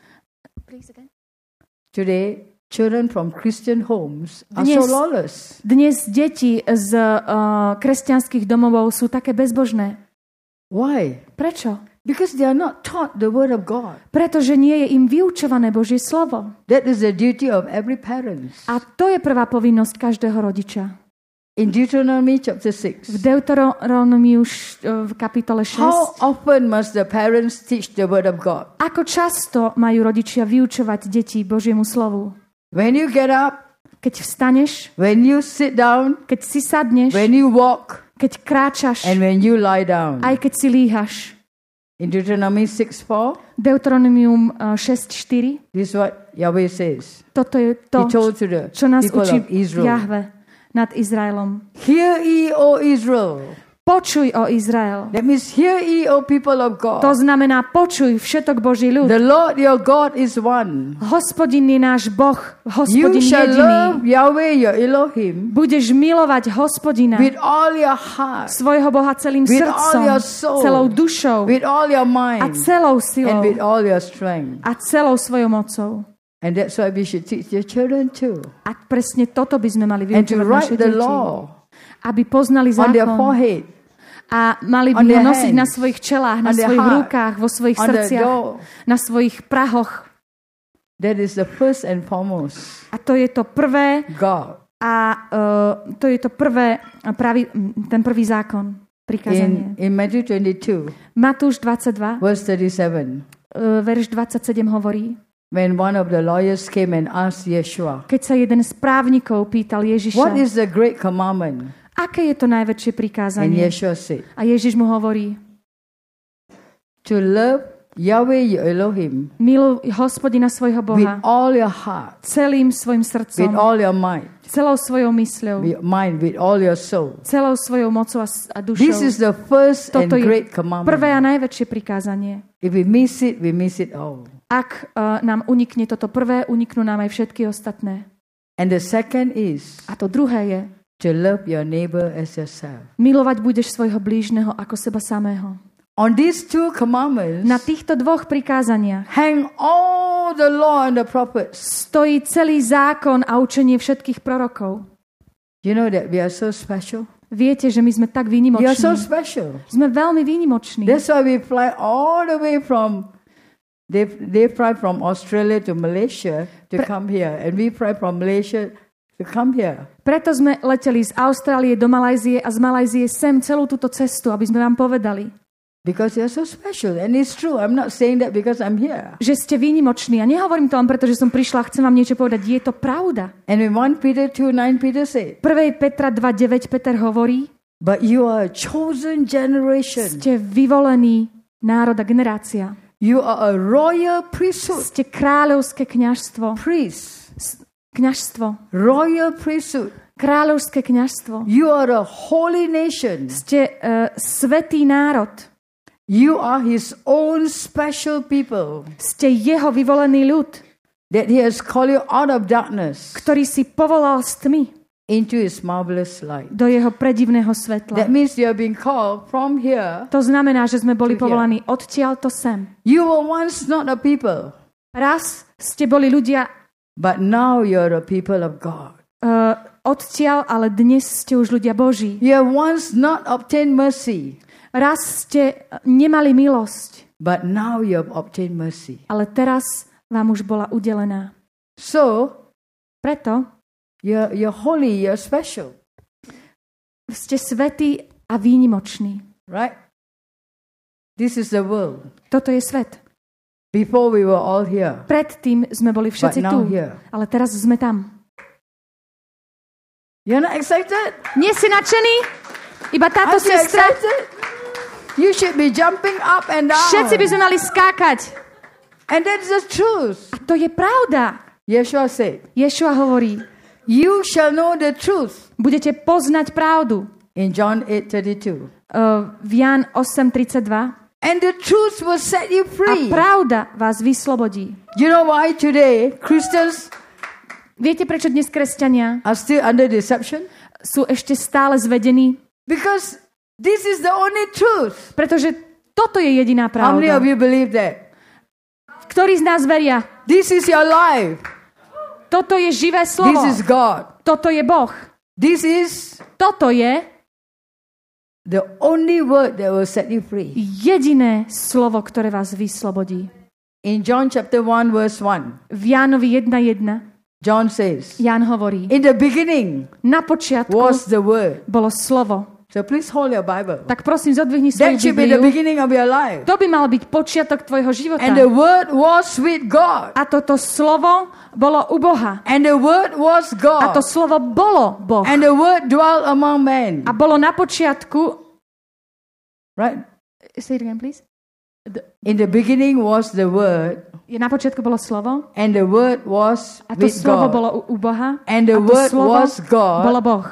Speaker 2: Today, children from Christian homes are so
Speaker 3: Dnes-
Speaker 2: lawless.
Speaker 3: Dnes deti z uh, kresťanských domovov sú také bezbožné.
Speaker 2: Why?
Speaker 3: Prečo?
Speaker 2: Because they are not taught the word of God.
Speaker 3: Pretože nie je im vyučované Božie slovo.
Speaker 2: That is the duty of every parent.
Speaker 3: A to je prvá povinnosť každého rodiča.
Speaker 2: In Deuteronomy chapter
Speaker 3: V
Speaker 2: six,
Speaker 3: Deuteronomiu š- v kapitole
Speaker 2: how
Speaker 3: šesť.
Speaker 2: often must the parents teach the word of God?
Speaker 3: Ako často majú rodičia vyučovať deti Božiemu slovu?
Speaker 2: When you get up,
Speaker 3: Keď vstaneš,
Speaker 2: when you sit down,
Speaker 3: keď si sadneš,
Speaker 2: when you walk,
Speaker 3: keď kráčaš,
Speaker 2: and when you lie down.
Speaker 3: aj keď si líhaš.
Speaker 2: In Deuteronomy six four,
Speaker 3: Deuteronomium uh, šesť štyri.
Speaker 2: this is what Yahweh says.
Speaker 3: Toto je
Speaker 2: He
Speaker 3: to,
Speaker 2: told to the
Speaker 3: čo nás
Speaker 2: people
Speaker 3: učí
Speaker 2: of Israel.
Speaker 3: Jahve nad Izraelom.
Speaker 2: Hear ye, O Israel.
Speaker 3: Počuj, o Izrael.
Speaker 2: That means hear ye, O people of
Speaker 3: To
Speaker 2: God.
Speaker 3: znamená počuj všetok Boží ľud.
Speaker 2: The Lord your God is one.
Speaker 3: Hospodin je náš Boh,
Speaker 2: You
Speaker 3: Hospodin
Speaker 2: shall love
Speaker 3: jediný.
Speaker 2: Yahweh your Elohim
Speaker 3: Budeš milovať Hospodina,
Speaker 2: with all your heart,
Speaker 3: svojho Boha celým
Speaker 2: with all
Speaker 3: srdcom,
Speaker 2: your soul,
Speaker 3: celou dušou
Speaker 2: with all your
Speaker 3: a
Speaker 2: mind,
Speaker 3: celou
Speaker 2: and
Speaker 3: silou
Speaker 2: with all your strength.
Speaker 3: a celou svojou mocou.
Speaker 2: And that's why we should teach your children too.
Speaker 3: A presne toto by sme mali
Speaker 2: And to
Speaker 3: vyučovať
Speaker 2: write
Speaker 3: naše
Speaker 2: the
Speaker 3: deti.
Speaker 2: law
Speaker 3: Aby poznali
Speaker 2: on their
Speaker 3: zákon
Speaker 2: forehead,
Speaker 3: a mali
Speaker 2: on
Speaker 3: by ho
Speaker 2: their
Speaker 3: nosiť na
Speaker 2: hands,
Speaker 3: svojich čelách, na
Speaker 2: on their
Speaker 3: svojich
Speaker 2: heart,
Speaker 3: rukách, vo svojich
Speaker 2: on their
Speaker 3: srdciach,
Speaker 2: door.
Speaker 3: na svojich prahoch.
Speaker 2: That is the first and foremost.
Speaker 3: A to je to prvé
Speaker 2: God.
Speaker 3: a uh, to je to prvé, pravi, ten prvý zákon, prikázanie.
Speaker 2: In, in Matthew twenty-two,
Speaker 3: Matúš dvadsaťdva,
Speaker 2: verse thirty-seven,
Speaker 3: uh, verš dvadsaťsedem hovorí,
Speaker 2: when one of the lawyers came and asked Yeshua,
Speaker 3: keď sa jeden z právnikov pýtal Ježiša,
Speaker 2: what is the great commandment?
Speaker 3: aké je to najväčšie
Speaker 2: And
Speaker 3: prikázanie?
Speaker 2: Yeshua said,
Speaker 3: A Ježiš mu hovorí,
Speaker 2: to love Yahweh your Elohim
Speaker 3: miluj Hospodina svojho
Speaker 2: with
Speaker 3: Boha
Speaker 2: all your heart,
Speaker 3: celým svojim
Speaker 2: with
Speaker 3: srdcom,
Speaker 2: all your mind,
Speaker 3: celou svojou mysľou,
Speaker 2: with mind, with all your soul.
Speaker 3: celou svojou mocou a, s- a
Speaker 2: This is
Speaker 3: dušou.
Speaker 2: the first and
Speaker 3: Toto je
Speaker 2: great
Speaker 3: prvé a
Speaker 2: commandment.
Speaker 3: najväčšie prikázanie.
Speaker 2: If we miss it, we miss it all.
Speaker 3: Ak uh, nám unikne toto prvé, uniknú nám aj všetky ostatné.
Speaker 2: And the second is
Speaker 3: A to druhé je,
Speaker 2: to love your neighbor as yourself.
Speaker 3: milovať budeš svojho blížneho ako seba samého.
Speaker 2: On these two commandments
Speaker 3: Na týchto dvoch prikázaniach
Speaker 2: hang all the law and the prophets.
Speaker 3: stojí celý zákon a učenie všetkých prorokov.
Speaker 2: You know that we are so special?
Speaker 3: Viete, že my sme tak
Speaker 2: We are so
Speaker 3: výnimoční.
Speaker 2: special.
Speaker 3: Sme veľmi výnimoční.
Speaker 2: That's why we fly all the way from they they fly from Australia to Malaysia to
Speaker 3: Pre-
Speaker 2: come here, and we fly from Malaysia to come here.
Speaker 3: Preto sme leteli z Austrálie do Malajzie a z Malajzie sem celú túto cestu, aby sme vám povedali,
Speaker 2: Because you are so special, and it's true. I'm not saying that because I'm here.
Speaker 3: že ste výnimoční. A nehovorím to len preto, že som prišla a chcem vám niečo povedať. Je to pravda.
Speaker 2: And in First Peter two nine, Peter said,
Speaker 3: prvá Petra dva deväť Peter hovorí,
Speaker 2: "But you are a chosen generation.
Speaker 3: ste vyvolení národ a generácia.
Speaker 2: You are a royal priesthood,
Speaker 3: Ste kráľovské kňažstvo.
Speaker 2: priest,
Speaker 3: Kňažstvo.
Speaker 2: royal priesthood.
Speaker 3: Kráľovské kňažstvo.
Speaker 2: You are a holy nation.
Speaker 3: Ste uh, svätý národ.
Speaker 2: You are His own special people
Speaker 3: Ste jeho vyvolený ľud,
Speaker 2: that He has called you out of darkness
Speaker 3: ktorý si povolal z tmy
Speaker 2: into His marvelous light."
Speaker 3: do jeho predivného svetla.
Speaker 2: That means you have been called from here.
Speaker 3: To znamená, že sme boli
Speaker 2: To here.
Speaker 3: povolaní odtiaľto sem.
Speaker 2: You were once not a people,
Speaker 3: Raz ste boli ľudia
Speaker 2: but now you're a people of God.
Speaker 3: uh, odtiaľ, ale dnes ste už ľudia Boží.
Speaker 2: You have once not obtained mercy,
Speaker 3: Raz ste nemali milosť,
Speaker 2: but now you have obtained mercy.
Speaker 3: ale teraz vám už bola udelená.
Speaker 2: So,
Speaker 3: Preto
Speaker 2: you're, you're holy, you're special,
Speaker 3: ste svätí a výnimoční.
Speaker 2: right? This is the world.
Speaker 3: Toto je svet.
Speaker 2: Before we were all here,
Speaker 3: Predtým sme boli všetci
Speaker 2: but now
Speaker 3: tu,
Speaker 2: here.
Speaker 3: ale teraz sme tam.
Speaker 2: You're not excited?
Speaker 3: Nie si nadšený? Iba táto
Speaker 2: Aren't you
Speaker 3: sestra?
Speaker 2: excited? You should be jumping up and down.
Speaker 3: Všetci by sme mali skákať.
Speaker 2: And that's the truth.
Speaker 3: A to je pravda.
Speaker 2: Yeshua said,
Speaker 3: Ješua hovorí,
Speaker 2: you shall know the truth.
Speaker 3: budete poznať pravdu.
Speaker 2: In John eight thirty-two.
Speaker 3: Uh, v Ján osem tridsaťdva.
Speaker 2: And the truth will set you
Speaker 3: A
Speaker 2: free.
Speaker 3: pravda vás vyslobodí.
Speaker 2: You know why today Christians
Speaker 3: Viete, prečo dnes kresťania
Speaker 2: are still under deception?
Speaker 3: sú ešte stále zvedení?
Speaker 2: Because this is the only truth.
Speaker 3: Pretože toto je jediná
Speaker 2: How many
Speaker 3: pravda.
Speaker 2: of you believe that?
Speaker 3: Ktorí z nás veria?
Speaker 2: This is your life.
Speaker 3: Toto je živé slovo.
Speaker 2: This is God.
Speaker 3: Toto je Boh.
Speaker 2: This is
Speaker 3: Toto je
Speaker 2: the only word that will set you free.
Speaker 3: jediné slovo, ktoré vás vyslobodí.
Speaker 2: In John chapter one verse one,
Speaker 3: V Jánovi jedna jedna
Speaker 2: John says,
Speaker 3: Ján hovorí,
Speaker 2: in the beginning
Speaker 3: na počiatku
Speaker 2: was the word.
Speaker 3: bolo slovo.
Speaker 2: So please hold your Bible.
Speaker 3: Tak prosím, zodvihni svoju
Speaker 2: That should be the
Speaker 3: Bibliu.
Speaker 2: beginning of your life.
Speaker 3: To by mal byť počiatok tvojho života.
Speaker 2: And the word was with God.
Speaker 3: A toto slovo bolo u Boha.
Speaker 2: And the word was
Speaker 3: A to
Speaker 2: God.
Speaker 3: slovo bolo Boh.
Speaker 2: And the word dwelt among men.
Speaker 3: A bolo na počiatku...
Speaker 2: Right?
Speaker 3: Say it again, please.
Speaker 2: In the beginning was the word.
Speaker 3: Je na počiatku bolo slovo.
Speaker 2: And the word was
Speaker 3: A to
Speaker 2: with
Speaker 3: slovo
Speaker 2: God.
Speaker 3: bolo u, u Boha.
Speaker 2: And the
Speaker 3: a to
Speaker 2: word
Speaker 3: slovo
Speaker 2: was God.
Speaker 3: bolo Boh.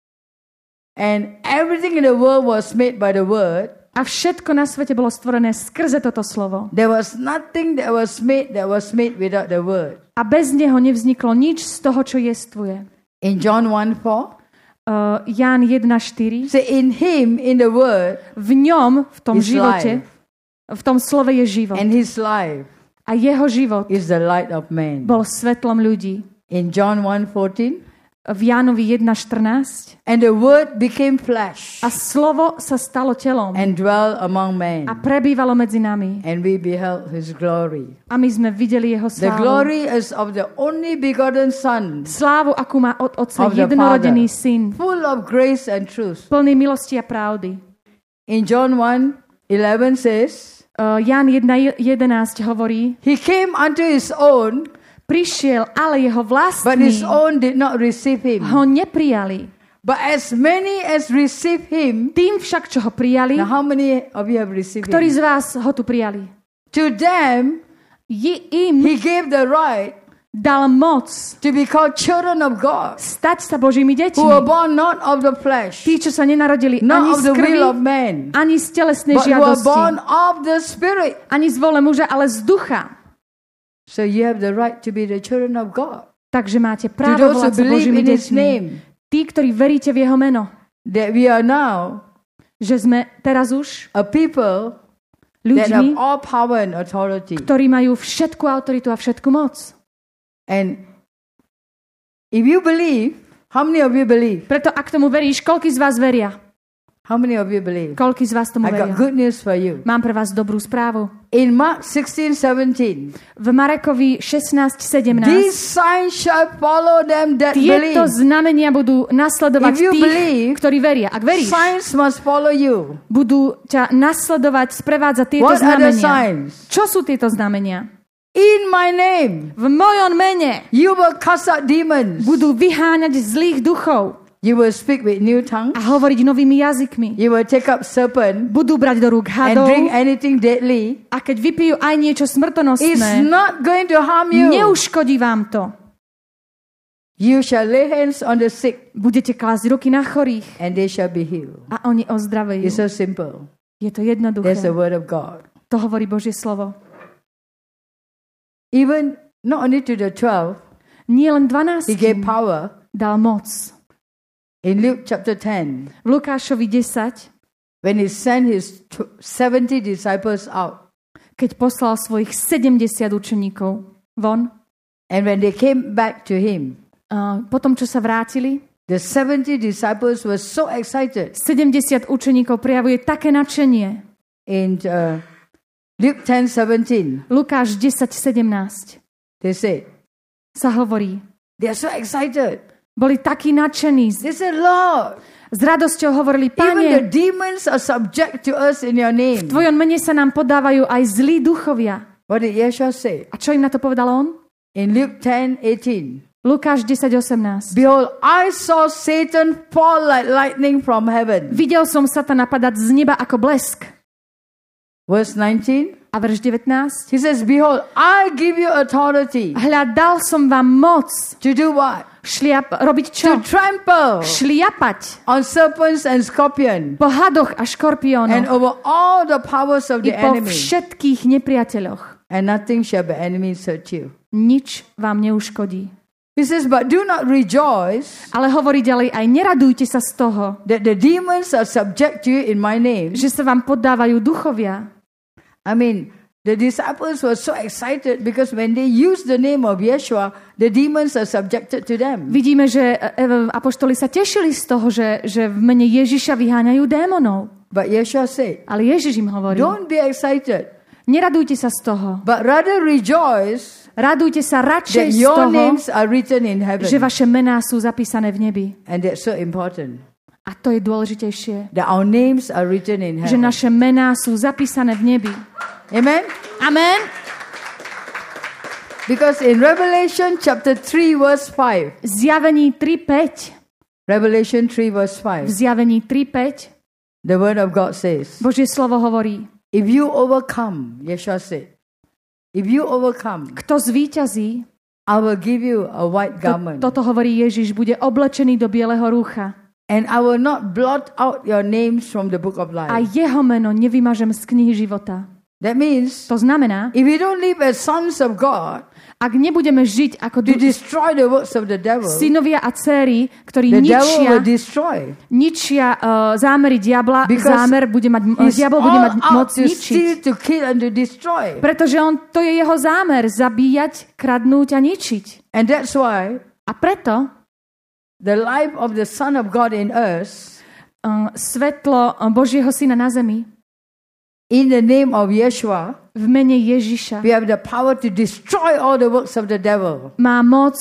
Speaker 2: And everything in the world was made by the word.
Speaker 3: A všetko na svete bolo stvorené skrze toto slovo.
Speaker 2: There was nothing that was made that was made without the word.
Speaker 3: A bez neho nevzniklo nič z toho, čo jestvuje.
Speaker 2: In John one four,
Speaker 3: Uh, Ján jedna štyri.
Speaker 2: say in him, in the word,
Speaker 3: V ňom, v tom
Speaker 2: His
Speaker 3: živote, v tom slove je život.
Speaker 2: and his life
Speaker 3: A jeho život
Speaker 2: is the light of man.
Speaker 3: bol svetlom ľudí.
Speaker 2: In John one fourteen,
Speaker 3: V Jánovi jedna štrnásť.
Speaker 2: and the word became flesh
Speaker 3: A slovo sa stalo telom
Speaker 2: and dwelt among men.
Speaker 3: a prebývalo medzi nami.
Speaker 2: And we beheld his glory.
Speaker 3: A my sme videli jeho
Speaker 2: The
Speaker 3: slávu.
Speaker 2: glory is of the only begotten Son,
Speaker 3: Slávu, akú má od Otca
Speaker 2: Of the
Speaker 3: jednorodený
Speaker 2: Father.
Speaker 3: syn,
Speaker 2: full of grace and truth.
Speaker 3: plný milosti a pravdy.
Speaker 2: In John one eleven says,
Speaker 3: Uh, Ján jedna jedenásť hovorí,
Speaker 2: he came unto his own,
Speaker 3: prišiel, ale jeho
Speaker 2: but his
Speaker 3: vlastní
Speaker 2: own did not receive him.
Speaker 3: ho neprijali.
Speaker 2: But as many as receive him,
Speaker 3: Tým však, čo ho prijali,
Speaker 2: now how many of you have received
Speaker 3: ktorí
Speaker 2: him?
Speaker 3: z vás ho tu prijali,
Speaker 2: To them,
Speaker 3: je im
Speaker 2: he gave the right
Speaker 3: dal moc
Speaker 2: to be called children of God,
Speaker 3: stať sa Božími
Speaker 2: who were
Speaker 3: deťmi.
Speaker 2: born not of the flesh,
Speaker 3: Tí, čo sa nenarodili ani
Speaker 2: not of
Speaker 3: z
Speaker 2: the will of
Speaker 3: krvi,
Speaker 2: man,
Speaker 3: ani z telesnej
Speaker 2: but who are born
Speaker 3: žiadosti,
Speaker 2: of the Spirit.
Speaker 3: ani z vôle muža, ale z ducha.
Speaker 2: So you have the right to be the children of God.
Speaker 3: Takže máte
Speaker 2: To
Speaker 3: právo
Speaker 2: those who
Speaker 3: volať sa
Speaker 2: believe
Speaker 3: Božími
Speaker 2: in his
Speaker 3: deťmi.
Speaker 2: name,
Speaker 3: Tí, ktorí veríte v jeho meno,
Speaker 2: that we are now
Speaker 3: že sme teraz už
Speaker 2: a people that have
Speaker 3: ľuďmi,
Speaker 2: all power and authority.
Speaker 3: ktorí majú všetku autoritu a všetku moc.
Speaker 2: And if you believe, how many of you believe?
Speaker 3: Preto ak tomu veríš, koľký z vás veria?
Speaker 2: How many of you believe?
Speaker 3: Koľký z vás tomu
Speaker 2: I got
Speaker 3: veria?
Speaker 2: good news for you.
Speaker 3: Mám pre vás dobrú správu.
Speaker 2: In Mark sixteen seventeen,
Speaker 3: V Marekovi šestnásť
Speaker 2: these
Speaker 3: sedemnásť
Speaker 2: signs shall follow them that
Speaker 3: tieto
Speaker 2: believe.
Speaker 3: znamenia budú nasledovať
Speaker 2: If you
Speaker 3: tých,
Speaker 2: believe,
Speaker 3: ktorí veria. Ak veríš,
Speaker 2: Signs must follow you.
Speaker 3: budú ťa nasledovať, sprevádzať tieto
Speaker 2: What are the
Speaker 3: znamenia.
Speaker 2: signs?
Speaker 3: Čo sú tieto znamenia?
Speaker 2: In my name,
Speaker 3: V mojom mene
Speaker 2: you will cast out demons.
Speaker 3: budú vyháňať zlých duchov
Speaker 2: You will speak with new tongues.
Speaker 3: a hovoriť novými jazykmi.
Speaker 2: You will take up serpent
Speaker 3: Budú brať do rúk
Speaker 2: and
Speaker 3: hadov
Speaker 2: drink anything deadly.
Speaker 3: a keď vypijú aj niečo
Speaker 2: It's
Speaker 3: smrtonosné,
Speaker 2: not going to harm you.
Speaker 3: neuškodí vám to.
Speaker 2: You shall lay hands on the sick
Speaker 3: Budete klásť ruky na chorých
Speaker 2: and they shall be healed.
Speaker 3: a oni ozdravejú.
Speaker 2: It's so simple.
Speaker 3: Je to jednoduché.
Speaker 2: That's the word of God.
Speaker 3: To hovorí Božie slovo.
Speaker 2: Even not only to the twelve,
Speaker 3: Nie len
Speaker 2: he gave
Speaker 3: dvanásť
Speaker 2: power.
Speaker 3: dal moc.
Speaker 2: In Luke chapter ten,
Speaker 3: V Lukášovi desať,
Speaker 2: when he sent his tw- seventy disciples out,
Speaker 3: keď poslal svojich sedemdesiat učeníkov von,
Speaker 2: and when they came back to him,
Speaker 3: a potom, čo sa vrátili,
Speaker 2: The seventy disciples were so excited.
Speaker 3: sedemdesiat učeníkov prejavuje také nadšenie.
Speaker 2: In uh, Luke ten seventeen,
Speaker 3: Lukáš desať sedemnásť
Speaker 2: they say,
Speaker 3: sa hovorí,
Speaker 2: they are so excited.
Speaker 3: boli takí nadšení.
Speaker 2: They said, Lord,
Speaker 3: S radosťou hovorili,
Speaker 2: even the
Speaker 3: Pane,
Speaker 2: demons are subject to us in your name.
Speaker 3: v tvojom mene sa nám podávajú aj zlí duchovia.
Speaker 2: What did Yeshua say?
Speaker 3: A čo im na to povedal on?
Speaker 2: In Luke ten eighteen,
Speaker 3: Lukáš desať osemnásť.
Speaker 2: behold, I saw Satan fall like lightning from heaven.
Speaker 3: Videl som Satana padať z neba ako blesk.
Speaker 2: Verse nineteen,
Speaker 3: A verš devätnásť.
Speaker 2: he says, behold, I give you authority
Speaker 3: Hľa, dal som vám moc
Speaker 2: to do what?
Speaker 3: šliap, robiť čo?
Speaker 2: To trample
Speaker 3: Šliapať
Speaker 2: on serpents and scorpions
Speaker 3: po hadoch a
Speaker 2: and
Speaker 3: škorpiónoch
Speaker 2: over all the powers of
Speaker 3: i
Speaker 2: the
Speaker 3: po
Speaker 2: enemy,
Speaker 3: všetkých nepriateľoch.
Speaker 2: and nothing shall by enemies hurt you.
Speaker 3: Nič vám neuškodí.
Speaker 2: He says, but do not rejoice
Speaker 3: Ale hovorí ďalej aj, neradujte sa z toho,
Speaker 2: that the demons are subject to you in my name.
Speaker 3: že sa vám poddávajú duchovia.
Speaker 2: I mean, the disciples were so excited because when they use the name of Yeshua, the demons are subjected to them.
Speaker 3: Vidíme, že e, e, apoštoli sa tešili z toho, že, že v mene Ježiša vyháňajú démonov.
Speaker 2: But Yeshua said,
Speaker 3: Ale Ježiš im hovorí,
Speaker 2: don't be excited,
Speaker 3: neradujte sa z toho.
Speaker 2: but rather rejoice
Speaker 3: Radujte sa
Speaker 2: that
Speaker 3: radšej z
Speaker 2: your
Speaker 3: toho,
Speaker 2: names are written in heaven.
Speaker 3: že vaše mená sú zapísané v nebi.
Speaker 2: And that's so important,
Speaker 3: A to je dôležitejšie,
Speaker 2: that our names are written in
Speaker 3: že
Speaker 2: heaven.
Speaker 3: naše mená sú zapísané v nebi.
Speaker 2: Amen?
Speaker 3: Amen.
Speaker 2: Because in Revelation chapter three verse five,
Speaker 3: Zjavení tri päť.
Speaker 2: Revelation three verse
Speaker 3: V
Speaker 2: five,
Speaker 3: Zjavení tri päť
Speaker 2: the word of God says,
Speaker 3: Božie slovo hovorí,
Speaker 2: if you overcome, Yeshua said, if you overcome,
Speaker 3: kto zvíťazí,
Speaker 2: I will give you a white
Speaker 3: to,
Speaker 2: garment,
Speaker 3: toto hovorí Ježiš, bude oblečený do bieleho rúcha.
Speaker 2: and I will not blot out your names from the book of
Speaker 3: A
Speaker 2: life.
Speaker 3: jeho meno nevymažem z knihy života.
Speaker 2: That means,
Speaker 3: To znamená,
Speaker 2: if we don't live as sons of God
Speaker 3: ak nebudeme žiť ako
Speaker 2: to
Speaker 3: du-
Speaker 2: destroy the works of the devil,
Speaker 3: synovia a céry, ktorí
Speaker 2: the devil
Speaker 3: ničia,
Speaker 2: will destroy.
Speaker 3: ničia uh, zámery diabla,
Speaker 2: Because
Speaker 3: zámer bude mať, uh,
Speaker 2: He's
Speaker 3: diabol bude mať
Speaker 2: all
Speaker 3: moc
Speaker 2: out to
Speaker 3: ničiť.
Speaker 2: steal, to kill, and to destroy.
Speaker 3: Pretože on, to je jeho zámer, zabíjať, kradnúť a ničiť.
Speaker 2: And that's why
Speaker 3: A preto
Speaker 2: the life of the Son of God in us,
Speaker 3: uh, svetlo uh, Božieho syna na zemi,
Speaker 2: in the name of Yeshua,
Speaker 3: v mene Ježiša,
Speaker 2: we have the power to destroy all the works of the devil.
Speaker 3: má moc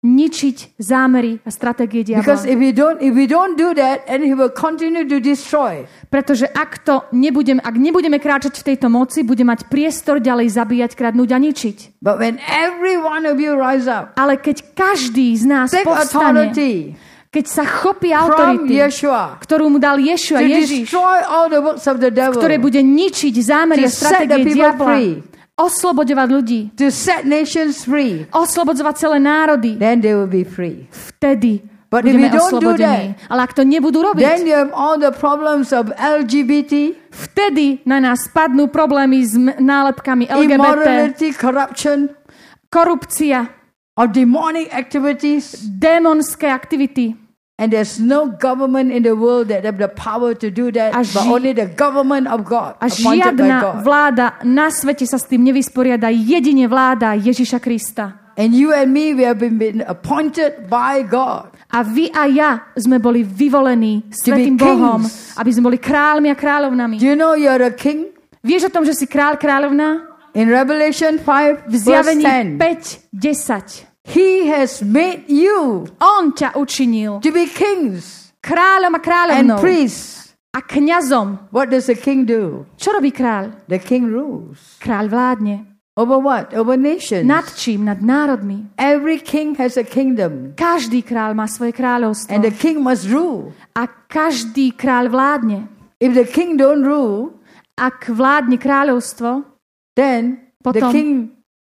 Speaker 3: ničiť zámery a stratégie
Speaker 2: Because
Speaker 3: diabla.
Speaker 2: if we don't, if we don't do that, and he will continue to destroy.
Speaker 3: Pretože ak to nebudeme, ak nebudeme kráčať v tejto moci, bude mať priestor ďalej zabíjať, kradnúť a ničiť.
Speaker 2: But when every one of you rise up,
Speaker 3: Ale keď každý z nás
Speaker 2: take
Speaker 3: povstane,
Speaker 2: authority
Speaker 3: keď sa chopí
Speaker 2: from
Speaker 3: autority,
Speaker 2: Yeshua
Speaker 3: ktorú mu dal Ješua,
Speaker 2: to
Speaker 3: Ježiš,
Speaker 2: destroy all the works of the devil,
Speaker 3: ktoré bude ničiť zámery a
Speaker 2: To set the
Speaker 3: stratégie
Speaker 2: people
Speaker 3: diabla,
Speaker 2: free.
Speaker 3: oslobodovať ľudí,
Speaker 2: to set nations free,
Speaker 3: oslobodzovať celé národy,
Speaker 2: then they will be free.
Speaker 3: vtedy
Speaker 2: But if
Speaker 3: budeme
Speaker 2: we don't do
Speaker 3: oslobodení. Ale ak to nebudú
Speaker 2: Then
Speaker 3: robiť,
Speaker 2: you have all the problems of L G B T,
Speaker 3: vtedy na nás padnú problémy s m- nálepkami L G B T,
Speaker 2: immorality, corruption,
Speaker 3: korupcia,
Speaker 2: or demonic activities.
Speaker 3: démonské aktivity.
Speaker 2: And there's no government in the world that have the power to do that,
Speaker 3: A
Speaker 2: but
Speaker 3: ži-
Speaker 2: only the government of God,
Speaker 3: A
Speaker 2: appointed by
Speaker 3: žiadna
Speaker 2: God.
Speaker 3: vláda na svete sa s tým nevysporiada, jedine vláda Ježiša Krista.
Speaker 2: And you and me, we have been, been appointed by God.
Speaker 3: A vy a ja sme boli vyvolení Svätým
Speaker 2: kings.
Speaker 3: Bohom, aby sme boli kráľmi a kráľovnami.
Speaker 2: Do you know you're a king?
Speaker 3: Vieš o tom, že si kráľ, kráľovná?
Speaker 2: In Revelation five,
Speaker 3: V
Speaker 2: verse
Speaker 3: Zjavení
Speaker 2: ten,
Speaker 3: päť desať.
Speaker 2: He has made you
Speaker 3: On ťa učinil
Speaker 2: to be kings
Speaker 3: kráľom a
Speaker 2: and
Speaker 3: kráľovnou
Speaker 2: priests.
Speaker 3: a kňazom.
Speaker 2: What does a king do?
Speaker 3: Čo robí kráľ?
Speaker 2: The king rules.
Speaker 3: Kráľ vládne.
Speaker 2: Over what? Over nations.
Speaker 3: Nad čím? Nad národmi.
Speaker 2: Every king has a kingdom.
Speaker 3: Každý kráľ má svoje kráľovstvo.
Speaker 2: And the king must rule.
Speaker 3: A každý kráľ vládne.
Speaker 2: If the king don't rule,
Speaker 3: Ak vládne kráľovstvo,
Speaker 2: then the
Speaker 3: Potom-
Speaker 2: king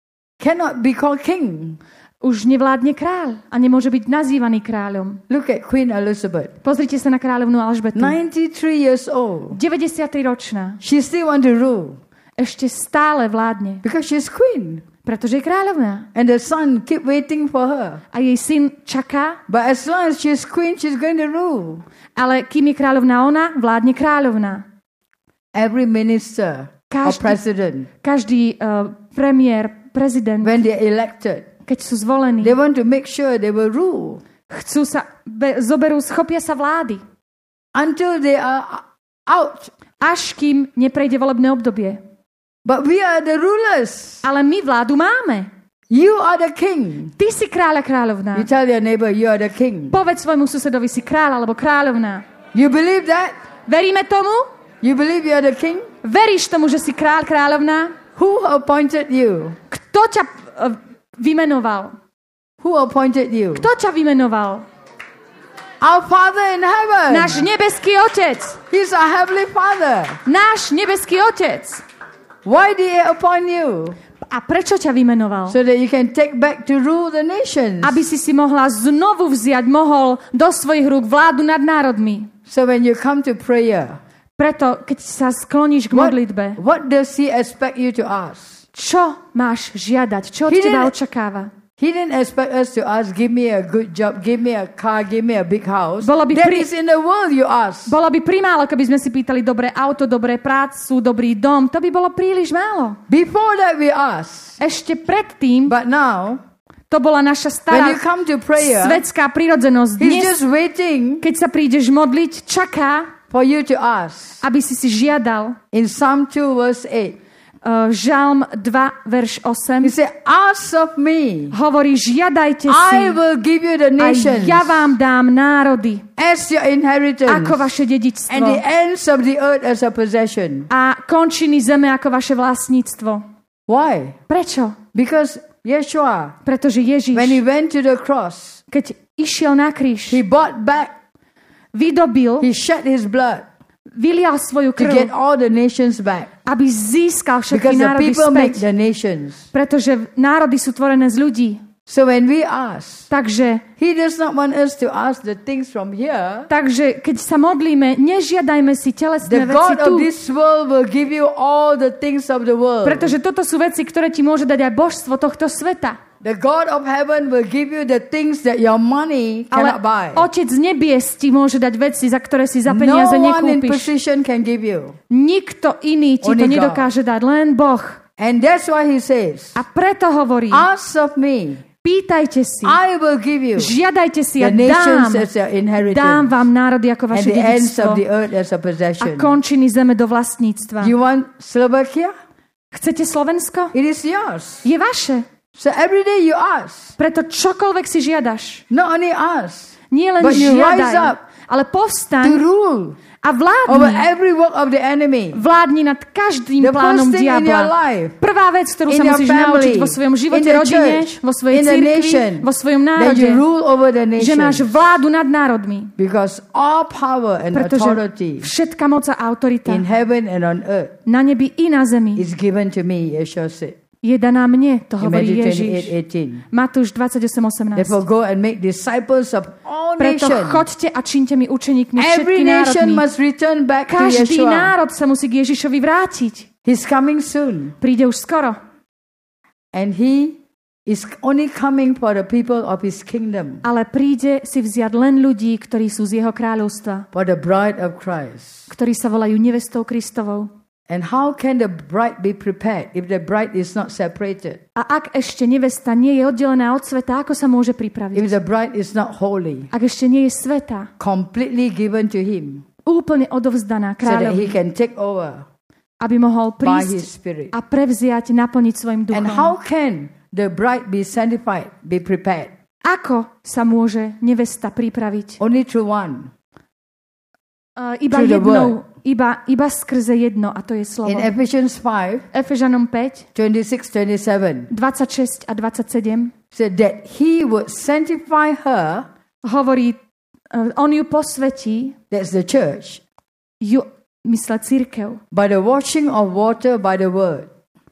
Speaker 2: cannot be called king.
Speaker 3: už nevládne kráľ a nemôže byť nazývaný kráľom.
Speaker 2: Look at Queen Elizabeth.
Speaker 3: Pozrite sa na kráľovnú Alžbetu.
Speaker 2: ninety-three years old.
Speaker 3: deväťdesiattri ročná.
Speaker 2: She still want to rule
Speaker 3: Ešte stále vládne,
Speaker 2: because she's queen.
Speaker 3: pretože je kráľovná.
Speaker 2: And the son keep waiting for her.
Speaker 3: A jej syn čaká,
Speaker 2: But as long as she's queen, she's going to rule.
Speaker 3: ale kým je kráľovná ona, vládne kráľovná.
Speaker 2: Every minister or
Speaker 3: Každý,
Speaker 2: president,
Speaker 3: každý uh, premiér, prezident,
Speaker 2: when they're elected,
Speaker 3: keď sú zvolení,
Speaker 2: they want to make sure they will rule.
Speaker 3: Chcú sa, be, zoberú, schopia sa vlády.
Speaker 2: Until they are out.
Speaker 3: Až kým neprejde volebné obdobie.
Speaker 2: But we are the rulers.
Speaker 3: Ale my vládu máme.
Speaker 2: You are the king.
Speaker 3: Ty si kráľ a kráľovná.
Speaker 2: You tell your neighbor you are the king.
Speaker 3: Povedz svojmu susedovi, si kráľ alebo kráľovná.
Speaker 2: You believe that?
Speaker 3: Veríme tomu?
Speaker 2: You believe you are the king?
Speaker 3: Veríš tomu, že si kráľ, kráľovná?
Speaker 2: Who appointed you?
Speaker 3: Kto ťa uh, vymenoval?
Speaker 2: Who appointed you?
Speaker 3: Kto ťa vymenoval?
Speaker 2: Our Father in heaven.
Speaker 3: Náš nebeský Otec.
Speaker 2: He's our heavenly Father.
Speaker 3: Náš nebeský Otec.
Speaker 2: Why did he appoint you?
Speaker 3: A prečo ťa vymenoval?
Speaker 2: So that you can take back to rule the nations.
Speaker 3: Aby si si mohla znovu vziať, mohol do svojich rúk vládu nad národmi.
Speaker 2: So when you come to prayer,
Speaker 3: preto, keď sa skloníš k modlitbe,
Speaker 2: what, what does he expect you to ask?
Speaker 3: Čo máš žiadať? Čo od teba očakáva?
Speaker 2: He didn't expect us to ask, give me a good job, give me a car, give me a big house.
Speaker 3: Bolo by
Speaker 2: That
Speaker 3: pri...
Speaker 2: is in the world you ask.
Speaker 3: Bolo by primálo, keby sme si pýtali dobré auto, dobré prácu, dobrý dom. To by bolo príliš málo.
Speaker 2: Before that we ask.
Speaker 3: Ešte predtým,
Speaker 2: but now,
Speaker 3: to bola naša stará
Speaker 2: when you come to prayer,
Speaker 3: svetská prirodzenosť.
Speaker 2: He's
Speaker 3: Dnes,
Speaker 2: just waiting,
Speaker 3: keď sa prídeš modliť, čaká,
Speaker 2: for you to ask.
Speaker 3: Aby si si žiadal.
Speaker 2: In Psalm two verse eight.
Speaker 3: Uh, Žalm dva, verš osem.
Speaker 2: He said, ask of me.
Speaker 3: Hovorí, žiadajte si.
Speaker 2: I will give you the nations.
Speaker 3: A ja vám dám národy.
Speaker 2: As your inheritance.
Speaker 3: Ako vaše dedičstvo.
Speaker 2: And the ends of the earth as a possession.
Speaker 3: A končiny zeme ako vaše vlastníctvo.
Speaker 2: Why?
Speaker 3: Prečo?
Speaker 2: Because Yeshua.
Speaker 3: Pretože Ježiš.
Speaker 2: When he went to the cross.
Speaker 3: Keď išiel na kríž.
Speaker 2: He bought back.
Speaker 3: Vydobil.
Speaker 2: He shed his blood.
Speaker 3: Vylial svoju krv.
Speaker 2: To get all the nations back.
Speaker 3: Aby získal všetky
Speaker 2: Because
Speaker 3: národy
Speaker 2: the people
Speaker 3: späť.
Speaker 2: make the nations.
Speaker 3: Pretože národy sú tvorené z ľudí.
Speaker 2: So when we ask,
Speaker 3: takže,
Speaker 2: he does not want us to ask the things from here.
Speaker 3: Takže keď sa modlíme, nežiadajme si telesné
Speaker 2: the
Speaker 3: veci
Speaker 2: God
Speaker 3: tu.
Speaker 2: Of this world will give you all the things of the world.
Speaker 3: Pretože toto sú veci, ktoré ti môže dať aj božstvo tohto sveta.
Speaker 2: The God of heaven will give you the things that your money cannot buy.
Speaker 3: Ale Otec z nebies ti môže dať veci, za ktoré si za peniaze
Speaker 2: no one in
Speaker 3: nekúpiš.
Speaker 2: position can give you.
Speaker 3: Nikto iný ti
Speaker 2: Only
Speaker 3: to nedokáže dať, len Boh.
Speaker 2: And that's why he says,
Speaker 3: a preto hovorí,
Speaker 2: ask of me.
Speaker 3: Pýtajte si,
Speaker 2: I will give you
Speaker 3: žiadajte si a
Speaker 2: the
Speaker 3: dám,
Speaker 2: as your inheritance,
Speaker 3: dám vám národy ako vaše
Speaker 2: and the ends
Speaker 3: dedičstvo
Speaker 2: of the earth as a possession.
Speaker 3: A končiny zeme do vlastníctva.
Speaker 2: You want Slovakia?
Speaker 3: Chcete Slovensko?
Speaker 2: It is yours.
Speaker 3: Je vaše.
Speaker 2: So every day you ask.
Speaker 3: Preto čokoľvek si žiadaš.
Speaker 2: Not only ask,
Speaker 3: nie len
Speaker 2: but you rise
Speaker 3: žiadaj,
Speaker 2: up
Speaker 3: ale povstaň
Speaker 2: to rule
Speaker 3: a vládni.
Speaker 2: Over every work of the enemy.
Speaker 3: Vládni nad každým
Speaker 2: the
Speaker 3: plánom diabla.
Speaker 2: Life,
Speaker 3: Prvá vec, ktorú sa musíš
Speaker 2: family,
Speaker 3: naučiť vo svojom živote, rodine,
Speaker 2: church,
Speaker 3: vo svojej cirkvi, vo svojom národe, že máš vládu nad národmi.
Speaker 2: Because all power and
Speaker 3: Pretože
Speaker 2: authority
Speaker 3: všetka moc a autorita
Speaker 2: in heaven and on earth
Speaker 3: na nebi i na zemi
Speaker 2: is given to me, Yeshua said.
Speaker 3: Je daná mne, to hovorí Ježiš.
Speaker 2: eighteen.
Speaker 3: Matúš dvadsaťosem osemnásť.
Speaker 2: Therefore go and make disciples of all
Speaker 3: Preto
Speaker 2: nations.
Speaker 3: choďte a čiňte mi učeníkmi
Speaker 2: Every
Speaker 3: všetky
Speaker 2: nation
Speaker 3: národmi.
Speaker 2: must return back
Speaker 3: Každý
Speaker 2: to Yeshua.
Speaker 3: národ sa musí k Ježišovi vrátiť.
Speaker 2: He's coming soon.
Speaker 3: Príde už skoro.
Speaker 2: And he is only coming for the people of his kingdom.
Speaker 3: Ale príde si vziať len ľudí, ktorí sú z jeho kráľovstva.
Speaker 2: For the bride of Christ.
Speaker 3: Ktorí sa volajú nevestou Kristovou.
Speaker 2: And how can the bride be prepared if the bride is not separated?
Speaker 3: A ak ešte nevesta nie je oddelená od sveta, ako sa môže pripraviť?
Speaker 2: If the bride is not holy,
Speaker 3: ak ešte nie je sveta,
Speaker 2: completely given to him,
Speaker 3: úplne odovzdaná
Speaker 2: so that he
Speaker 3: kráľovi,
Speaker 2: can take over
Speaker 3: aby mohol
Speaker 2: by his
Speaker 3: prísť
Speaker 2: spirit.
Speaker 3: a prevziať, naplniť svojim duchom.
Speaker 2: And how can the bride be sanctified, be prepared?
Speaker 3: Ako sa môže nevesta pripraviť?
Speaker 2: Only through one.
Speaker 3: Uh, iba
Speaker 2: Through the
Speaker 3: jednou,
Speaker 2: word.
Speaker 3: iba, iba skrze jedno, a to je slovo.
Speaker 2: In Ephesians five,
Speaker 3: Efežanom päť,
Speaker 2: twenty-six, twenty-seven,
Speaker 3: dvadsaťšesť a dvadsaťsedem
Speaker 2: said that he would sanctify her,
Speaker 3: hovorí, uh, on ju posvetí,
Speaker 2: that's the church,
Speaker 3: ju, mysle cirkev,
Speaker 2: by the washing of water by the word.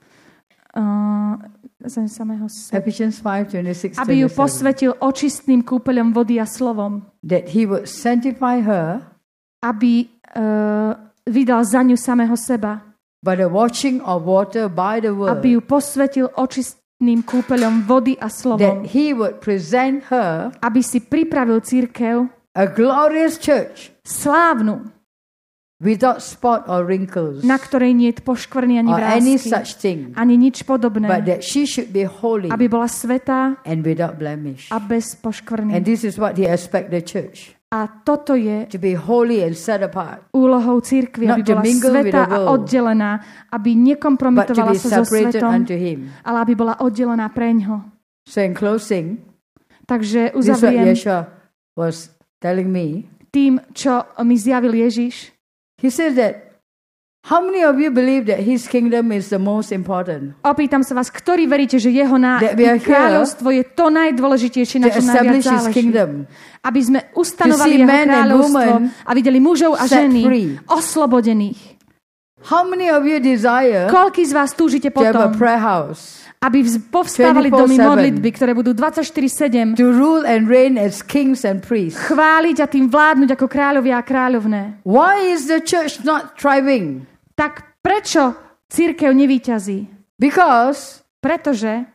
Speaker 3: uh, samého seba,
Speaker 2: Ephesians five, twenty-six,
Speaker 3: aby ju
Speaker 2: twenty-seven.
Speaker 3: posvetil očistným kúpeľom vody a slovom,
Speaker 2: That he would sanctify her
Speaker 3: aby uh, vydal za ňu samého seba,
Speaker 2: by the washing of water by the word.
Speaker 3: aby ju posvetil očistným kúpeľom vody a slovom,
Speaker 2: That he would present her
Speaker 3: aby si pripravil cirkev
Speaker 2: a glorious church,
Speaker 3: slávnu,
Speaker 2: without spot or wrinkles,
Speaker 3: na ktorej nie je poškvrny ani
Speaker 2: or any
Speaker 3: vrásky,
Speaker 2: such thing,
Speaker 3: ani nič podobné,
Speaker 2: but that she should be holy
Speaker 3: aby bola svätá
Speaker 2: and without blemish.
Speaker 3: a bez
Speaker 2: And
Speaker 3: poškvrny.
Speaker 2: this is what he expects the church
Speaker 3: A toto je
Speaker 2: to be holy and set apart,
Speaker 3: úlohou cirkvi, aby
Speaker 2: Not to
Speaker 3: bola
Speaker 2: mingle with
Speaker 3: svätá
Speaker 2: the
Speaker 3: a
Speaker 2: world,
Speaker 3: oddelená, aby
Speaker 2: but to
Speaker 3: nekompromitovala
Speaker 2: be
Speaker 3: sa so
Speaker 2: separated
Speaker 3: svetom,
Speaker 2: unto him.
Speaker 3: ale aby bola oddelená preňho.
Speaker 2: So in closing,
Speaker 3: Takže
Speaker 2: this is what
Speaker 3: uzavriem
Speaker 2: Yeshua was telling me.
Speaker 3: tým, čo mi zjavil Ježiš.
Speaker 2: He says that, how many of you believe that his kingdom is the most important?
Speaker 3: Opýtam sa vás, ktorí veríte, že jeho ná...
Speaker 2: That we are here
Speaker 3: kráľovstvo je to najdôležitejšie, na
Speaker 2: To
Speaker 3: čom najviac
Speaker 2: establish his
Speaker 3: záleží.
Speaker 2: kingdom.
Speaker 3: Aby sme ustanovali
Speaker 2: To see
Speaker 3: jeho
Speaker 2: men and
Speaker 3: kráľovstvo
Speaker 2: women
Speaker 3: a videli mužov a
Speaker 2: set
Speaker 3: ženy
Speaker 2: free.
Speaker 3: oslobodených.
Speaker 2: How many of you desire
Speaker 3: Koľký z vás túžite
Speaker 2: to have a
Speaker 3: potom,
Speaker 2: prayer house,
Speaker 3: aby vz- povstávali domy
Speaker 2: twenty-four seven
Speaker 3: modlitby, ktoré budú dvadsaťštyri sedem,
Speaker 2: to rule and reign as kings and priests?
Speaker 3: chváliť a tým vládnuť ako kráľovia a kráľovné?
Speaker 2: Why is the church not thriving?
Speaker 3: Tak prečo cirkev nevíťazí?
Speaker 2: Because
Speaker 3: Pretože,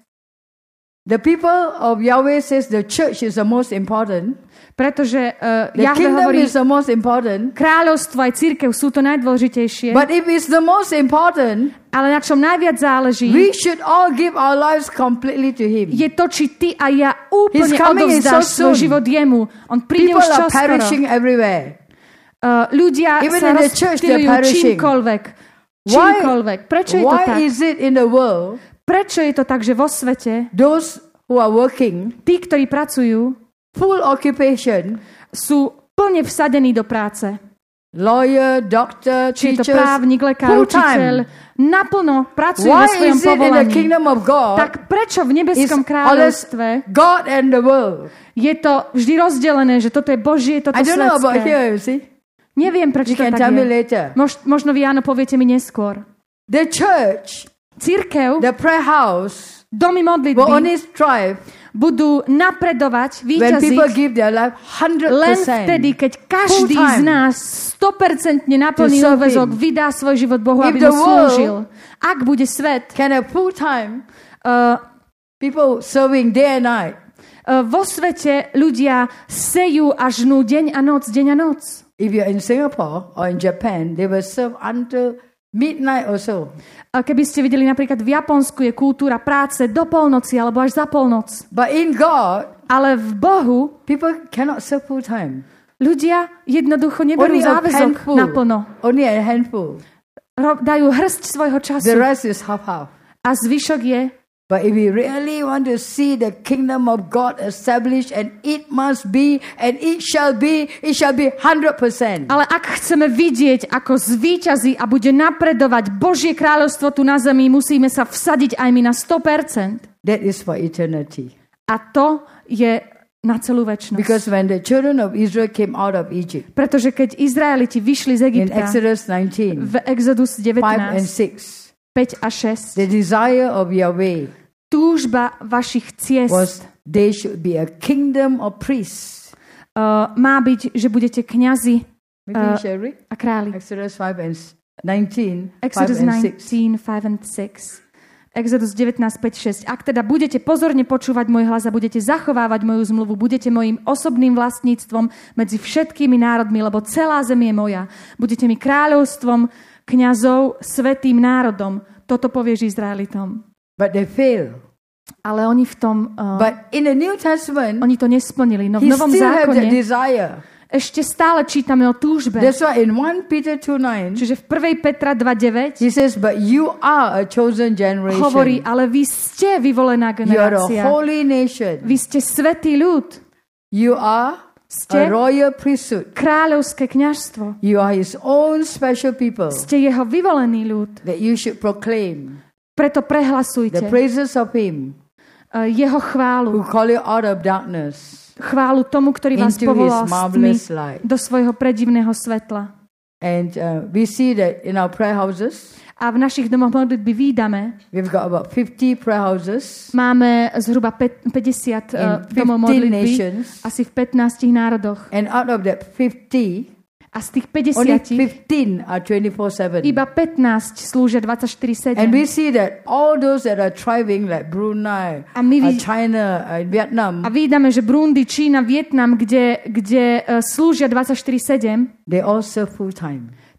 Speaker 2: the people of Yahweh says the church is the most important.
Speaker 3: pretože uh,
Speaker 2: The
Speaker 3: Jahve
Speaker 2: kingdom
Speaker 3: hovorí,
Speaker 2: is the most important.
Speaker 3: kráľovstvo aj cirkev sú to najdôležitejšie,
Speaker 2: But if it's the most important,
Speaker 3: ale na čom najviac záleží,
Speaker 2: we should all give our lives completely to him.
Speaker 3: je to, či ty a ja úplne
Speaker 2: He's coming in
Speaker 3: odovzdáš
Speaker 2: so
Speaker 3: svoj
Speaker 2: soon.
Speaker 3: život jemu. On príde
Speaker 2: People
Speaker 3: už
Speaker 2: are
Speaker 3: čoskoro.
Speaker 2: perishing everywhere.
Speaker 3: Uh, ľudia
Speaker 2: Even
Speaker 3: sa
Speaker 2: in the church, they're
Speaker 3: rozptýlujú
Speaker 2: perishing.
Speaker 3: čímkoľvek.
Speaker 2: Why,
Speaker 3: Čímkoľvek. Prečo je to tak?
Speaker 2: why is it in the world,
Speaker 3: Prečo je to tak, že vo svete
Speaker 2: those who are working,
Speaker 3: tí, ktorí pracujú,
Speaker 2: full occupation,
Speaker 3: sú plne vsadení do práce?
Speaker 2: lawyer, doctor,
Speaker 3: Či je to
Speaker 2: teachers,
Speaker 3: právnik, lekár,
Speaker 2: full time.
Speaker 3: učiteľ, naplno pracujú vo
Speaker 2: Why
Speaker 3: svojom
Speaker 2: is it in the
Speaker 3: povolaní.
Speaker 2: kingdom of God
Speaker 3: Tak prečo v
Speaker 2: is
Speaker 3: nebeskom
Speaker 2: always
Speaker 3: kráľovstve
Speaker 2: God and the world?
Speaker 3: je to vždy rozdelené, že toto je Božie, toto
Speaker 2: I don't know about
Speaker 3: svetské?
Speaker 2: here, you see.
Speaker 3: Neviem, prečo
Speaker 2: You
Speaker 3: to
Speaker 2: can
Speaker 3: tak
Speaker 2: tell me
Speaker 3: je.
Speaker 2: later.
Speaker 3: Mož, možno vy áno, poviete mi neskôr.
Speaker 2: The church,
Speaker 3: Cirkev,
Speaker 2: the prayer house,
Speaker 3: domy
Speaker 2: will
Speaker 3: modlitby
Speaker 2: only strive
Speaker 3: budú napredovať,
Speaker 2: when people
Speaker 3: víťaziť
Speaker 2: give their life one hundred
Speaker 3: len
Speaker 2: percent.
Speaker 3: vtedy, keď každý
Speaker 2: Full time.
Speaker 3: z nás sto percent naplný
Speaker 2: To serve
Speaker 3: úväzok
Speaker 2: him.
Speaker 3: vydá svoj život Bohu,
Speaker 2: If
Speaker 3: aby
Speaker 2: the
Speaker 3: mu slúžil. Ak bude svet
Speaker 2: Can have full time
Speaker 3: uh,
Speaker 2: people serving day and night.
Speaker 3: uh, vo svete ľudia sejú a žnú deň a noc, deň a noc.
Speaker 2: If you're in Singapore or in Japan, they will serve until midnight or so.
Speaker 3: A keby ste videli napríklad v Japonsku je kultúra práce do polnoci alebo až za polnoc.
Speaker 2: But in God,
Speaker 3: Ale v Bohu
Speaker 2: people cannot serve full time.
Speaker 3: ľudia jednoducho neberú
Speaker 2: Only a
Speaker 3: záväzok
Speaker 2: handful.
Speaker 3: naplno.
Speaker 2: Only a handful.
Speaker 3: Ro- dajú hrst svojho
Speaker 2: The
Speaker 3: času
Speaker 2: rest is half-half.
Speaker 3: a zvyšok je.
Speaker 2: But if we really want to see the kingdom of God established, and it must be, and it shall be, it shall be one hundred percent.
Speaker 3: Ale ak chceme vidieť, ako zvíťazí a bude napredovať Božie kráľovstvo tu na zemi, musíme sa vsadiť aj my na sto percent.
Speaker 2: That is for eternity.
Speaker 3: A to je na celú večnosť.
Speaker 2: Because when the children of Israel came out of Egypt,
Speaker 3: Pretože keď Izraeliti vyšli z
Speaker 2: in
Speaker 3: Egypta
Speaker 2: Exodus nineteen,
Speaker 3: v Exodus
Speaker 2: five and
Speaker 3: devätnásť,
Speaker 2: six,
Speaker 3: päť a šesť,
Speaker 2: the desire of Yahweh
Speaker 3: túžba vašich ciest
Speaker 2: was they should be a kingdom of priests.
Speaker 3: uh, má byť, že budete kňazi
Speaker 2: Maybe
Speaker 3: Uh,
Speaker 2: we shall read
Speaker 3: a králi.
Speaker 2: Exodus five and nineteen,
Speaker 3: Exodus
Speaker 2: five and six.
Speaker 3: nineteen, five and six. Exodus devätnásť, päť, šesť. Ak teda budete pozorne počúvať môj hlas a budete zachovávať moju zmluvu, budete mojim osobným vlastníctvom medzi všetkými národmi, lebo celá zem je moja. Budete mi kráľovstvom, kňazov, svätým národom. Toto povieš Izraelitom.
Speaker 2: But they failed.
Speaker 3: Ale oni v tom, uh,
Speaker 2: But in the New Testament,
Speaker 3: oni to nesplnili. No
Speaker 2: he
Speaker 3: v Novom
Speaker 2: still have that
Speaker 3: zákone
Speaker 2: desire.
Speaker 3: ešte stále čítame o túžbe.
Speaker 2: That's why in First Peter two nine,
Speaker 3: Čiže v prvej Petra dva deväť
Speaker 2: he says, but you are a chosen generation.
Speaker 3: hovorí, ale vy ste vyvolená
Speaker 2: You are a
Speaker 3: generácia.
Speaker 2: holy nation.
Speaker 3: Vy ste svätý ľud.
Speaker 2: You are a
Speaker 3: Ste
Speaker 2: royal priesthood.
Speaker 3: kráľovské kňažstvo.
Speaker 2: You are his own special people
Speaker 3: Ste jeho vyvolený ľud.
Speaker 2: that you should proclaim
Speaker 3: Preto
Speaker 2: the
Speaker 3: prehlasujte
Speaker 2: praises of him
Speaker 3: uh, jeho
Speaker 2: who
Speaker 3: chválu.
Speaker 2: call you out of darkness
Speaker 3: Chválu tomu, ktorý vás
Speaker 2: into his
Speaker 3: povolal z tmy
Speaker 2: marvelous light.
Speaker 3: do svojho predivného svetla.
Speaker 2: And uh, we see that in our prayer houses,
Speaker 3: A v našich domoch modlitby vídame,
Speaker 2: we've got about fifty prayer houses
Speaker 3: máme zhruba päť- päťdesiat uh,
Speaker 2: in
Speaker 3: domov
Speaker 2: fifteen
Speaker 3: modlitby,
Speaker 2: nations.
Speaker 3: asi v pätnástich národoch.
Speaker 2: And out of that fifty,
Speaker 3: A z tých
Speaker 2: only
Speaker 3: päťdesiat
Speaker 2: fifteen are twenty-four seven.
Speaker 3: iba pätnásť slúžia dvadsaťštyri
Speaker 2: And
Speaker 3: sedem.
Speaker 2: we see that all those that are thriving like Brunei,
Speaker 3: A my
Speaker 2: uh,
Speaker 3: vid-
Speaker 2: China, uh, Vietnam,
Speaker 3: A vidíme, že Burundi, Čína, Vietnam, kde, kde uh, slúžia dvadsaťštyri sedem,
Speaker 2: they all serve full time.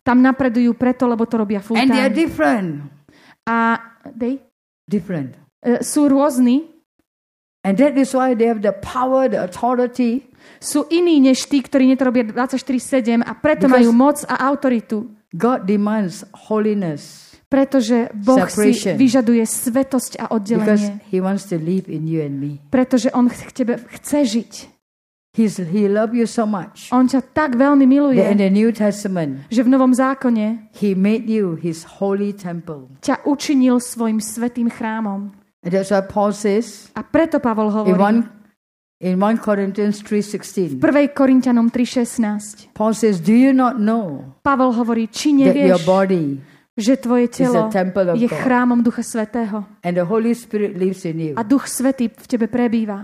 Speaker 3: Tam napredujú preto, lebo to robia full
Speaker 2: And they are
Speaker 3: time.
Speaker 2: different.
Speaker 3: A they?
Speaker 2: Different.
Speaker 3: Uh, sú rôzni.
Speaker 2: And that is why they have the power, the authority.
Speaker 3: Sú iní než tí, ktorí to robia dvadsaťštyri sedem a preto
Speaker 2: Because
Speaker 3: majú moc a autoritu.
Speaker 2: God demands holiness.
Speaker 3: Pretože Boh
Speaker 2: Separation.
Speaker 3: si vyžaduje svetosť a
Speaker 2: Because
Speaker 3: oddelenie.
Speaker 2: he wants to live in you and me.
Speaker 3: Pretože on k tebe chce žiť.
Speaker 2: He's, he loves you so much
Speaker 3: On ťa tak veľmi miluje,
Speaker 2: that in the New Testament,
Speaker 3: že v Novom zákone
Speaker 2: he made you his holy temple.
Speaker 3: ťa učinil svojim svätým chrámom.
Speaker 2: And that's why Paul says
Speaker 3: A preto Pavol
Speaker 2: in
Speaker 3: hovorí
Speaker 2: one in First Corinthians three sixteen,
Speaker 3: v prvej Korinťanom tri šestnásť.
Speaker 2: Paul says, do you not know
Speaker 3: Pavol hovorí, či
Speaker 2: that your
Speaker 3: nevieš,
Speaker 2: body
Speaker 3: že tvoje telo
Speaker 2: is the temple of
Speaker 3: je
Speaker 2: God.
Speaker 3: chrámom Ducha Svätého
Speaker 2: and the Holy Spirit lives in you
Speaker 3: a Duch Svätý v tebe prebýva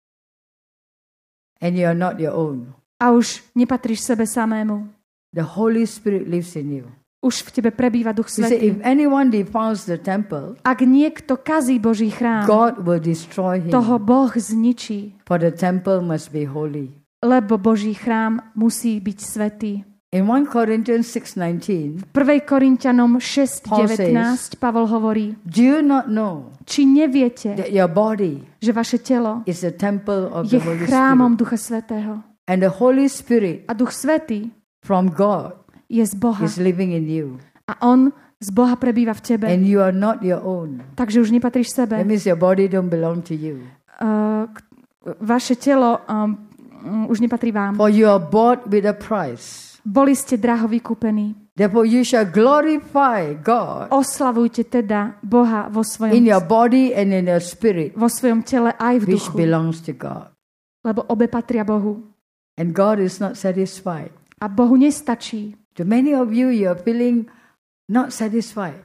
Speaker 2: and you are not your own.
Speaker 3: a už nepatríš sebe samému.
Speaker 2: The Holy Spirit lives in you.
Speaker 3: Už v tebe prebýva Duch
Speaker 2: You see,
Speaker 3: Svätý.
Speaker 2: if anyone defiles the temple,
Speaker 3: Ak niekto kazí Boží chrám,
Speaker 2: God will destroy him.
Speaker 3: toho Boh zničí,
Speaker 2: For the temple must be holy.
Speaker 3: lebo Boží chrám musí byť svätý.
Speaker 2: In First Corinthians six nineteen,
Speaker 3: V prvej Korinťanom šesť
Speaker 2: Paul
Speaker 3: devätnásť Pavol hovorí,
Speaker 2: do you not know
Speaker 3: či neviete,
Speaker 2: that your body
Speaker 3: že vaše telo
Speaker 2: is the temple of
Speaker 3: je
Speaker 2: the Holy
Speaker 3: chrámom
Speaker 2: Spirit?
Speaker 3: Ducha Svätého
Speaker 2: And the Holy Spirit
Speaker 3: a Duch Svätý
Speaker 2: from God
Speaker 3: je z Boha
Speaker 2: is living in you.
Speaker 3: a On z Boha prebýva v tebe.
Speaker 2: And you are not your own.
Speaker 3: Takže už nepatríš sebe.
Speaker 2: That means your body don't belong to you.
Speaker 3: Uh, k- vaše telo um, um, už nepatrí vám.
Speaker 2: For you are bought with a price.
Speaker 3: Boli ste draho vykúpení.
Speaker 2: Therefore you shall glorify God
Speaker 3: Oslavujte teda Boha vo svojom,
Speaker 2: in your body and in your spirit,
Speaker 3: vo svojom tele aj v
Speaker 2: which
Speaker 3: duchu.
Speaker 2: belongs to God.
Speaker 3: Lebo obe patria Bohu.
Speaker 2: And God is not satisfied.
Speaker 3: A Bohu nestačí.
Speaker 2: To many of you, you are feeling not satisfied.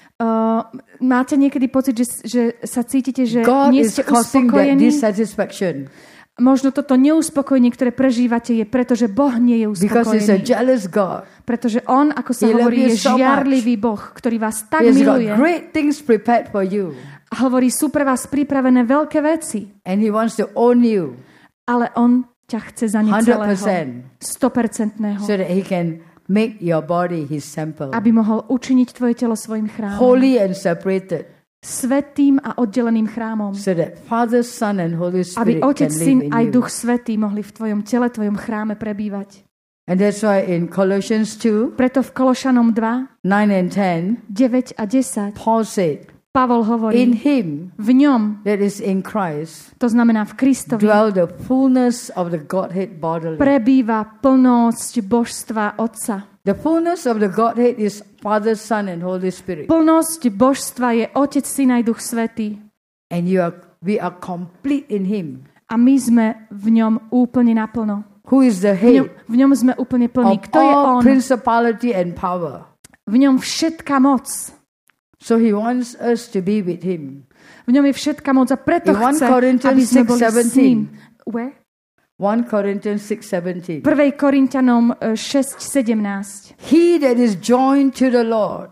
Speaker 3: Uh, máte niekedy pocit, že, že sa cítite, že
Speaker 2: God
Speaker 3: nie
Speaker 2: is
Speaker 3: ste
Speaker 2: causing that
Speaker 3: uspokojení?
Speaker 2: dissatisfaction
Speaker 3: Možno toto neuspokojenie, ktoré prežívate, je preto, že Boh nie je
Speaker 2: because He's a
Speaker 3: uspokojený.
Speaker 2: jealous God.
Speaker 3: Pretože On, ako sa
Speaker 2: He loves
Speaker 3: hovorí,
Speaker 2: you
Speaker 3: je
Speaker 2: so much.
Speaker 3: žiarlivý Boh, ktorý vás tak
Speaker 2: He has got
Speaker 3: miluje.
Speaker 2: great things prepared for you,
Speaker 3: A hovorí, sú pre vás pripravené veľké veci,
Speaker 2: and He wants to own you
Speaker 3: ale On ťa chce za ne
Speaker 2: one hundred percent
Speaker 3: celého, sto percent,
Speaker 2: so that He can make your body His temple,
Speaker 3: aby mohol učiniť tvoje telo svojim chrámom.
Speaker 2: holy and separated,
Speaker 3: Svätým a oddeleným chrámom.
Speaker 2: so that Father, Son, and Holy
Speaker 3: Aby
Speaker 2: Spirit
Speaker 3: Otec,
Speaker 2: can
Speaker 3: Syn
Speaker 2: live
Speaker 3: aj
Speaker 2: in
Speaker 3: Duch
Speaker 2: you.
Speaker 3: Svätý mohli v tvojom tele, tvojom chráme prebývať.
Speaker 2: And that's why in Colossians two,
Speaker 3: Preto v Kološanom dva,
Speaker 2: nine and ten,
Speaker 3: deväť a desať
Speaker 2: Paul said,
Speaker 3: Pavol
Speaker 2: in
Speaker 3: hovorí,
Speaker 2: Him,
Speaker 3: v ňom,
Speaker 2: that is in Christ,
Speaker 3: to znamená v Kristovi,
Speaker 2: dwell the fullness of the Godhead bodily.
Speaker 3: prebýva plnosť Božstva Otca.
Speaker 2: The fullness of the Godhead is Father, Son, and Holy Spirit.
Speaker 3: Plnosť Božstva je Otec, Syn aj Duch Svätý.
Speaker 2: And you are, we are complete in Him,
Speaker 3: A my sme v ňom úplne naplno.
Speaker 2: who is the
Speaker 3: V ňom,
Speaker 2: head
Speaker 3: v ňom sme úplne plní.
Speaker 2: of
Speaker 3: Kto je
Speaker 2: all
Speaker 3: On?
Speaker 2: principality and power.
Speaker 3: V ňom všetká moc.
Speaker 2: So He wants us to be with Him.
Speaker 3: V ňom je všetká moc a preto
Speaker 2: In First
Speaker 3: chce,
Speaker 2: Corinthians
Speaker 3: aby sme
Speaker 2: six
Speaker 3: boli s
Speaker 2: seventeen.
Speaker 3: ním. Where?
Speaker 2: First Corinthians six seventeen.
Speaker 3: prvej Korinťanom šesť sedemnásť.
Speaker 2: He that is joined to the Lord,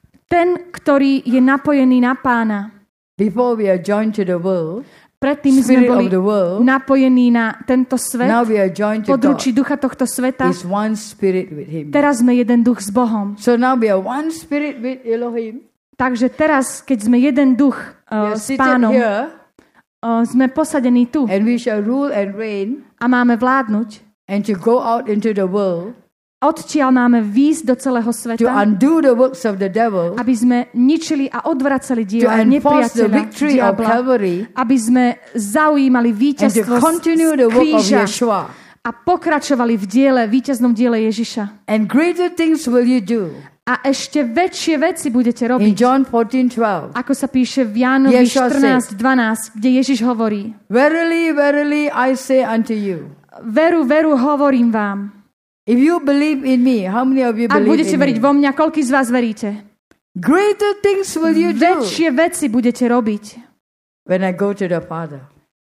Speaker 3: Ten, ktorý je napojený na Pána.
Speaker 2: before we are joined to the world,
Speaker 3: Predtým sme
Speaker 2: spirit
Speaker 3: boli
Speaker 2: of the world,
Speaker 3: napojení na tento svet,
Speaker 2: now we are joined to God.
Speaker 3: područí ducha tohto sveta.
Speaker 2: Is one spirit with Him.
Speaker 3: Teraz sme jeden duch s Bohom.
Speaker 2: So now we are one spirit with Elohim.
Speaker 3: Takže teraz, keď sme jeden duch
Speaker 2: We
Speaker 3: uh,
Speaker 2: are
Speaker 3: s
Speaker 2: seated
Speaker 3: Pánom,
Speaker 2: here,
Speaker 3: uh, sme posadení tu
Speaker 2: and we shall rule and reign,
Speaker 3: a máme vládnuť.
Speaker 2: and to go out into the world
Speaker 3: Odtiaľ máme výjsť do celého
Speaker 2: to
Speaker 3: sveta,
Speaker 2: undo the works of the devil,
Speaker 3: aby sme ničili a odvracali
Speaker 2: to
Speaker 3: diela
Speaker 2: enforce the
Speaker 3: nepriateľa,
Speaker 2: victory of
Speaker 3: diabla,
Speaker 2: Calvary,
Speaker 3: aby sme zaujímali
Speaker 2: and to
Speaker 3: víťazstvo z
Speaker 2: continue the work of
Speaker 3: kríža
Speaker 2: Yeshua.
Speaker 3: a pokračovali v diele, víťaznom diele Ježiša.
Speaker 2: And greater things will you do.
Speaker 3: A ešte väčšie veci budete
Speaker 2: In
Speaker 3: robiť.
Speaker 2: John fourteen twelve,
Speaker 3: Ako sa píše v Jánovi
Speaker 2: Yeshua
Speaker 3: štrnásť dvanásť, kde Ježiš hovorí:
Speaker 2: verily, verily, I say unto you,
Speaker 3: Veru, veru, hovorím vám.
Speaker 2: if you believe in me, how many of you
Speaker 3: Ak
Speaker 2: believe
Speaker 3: budete
Speaker 2: in
Speaker 3: veriť
Speaker 2: me?
Speaker 3: vo mňa, koľký z vás veríte?
Speaker 2: Greater things will you do
Speaker 3: Väčšie veci budete robiť,
Speaker 2: when I go to the Father.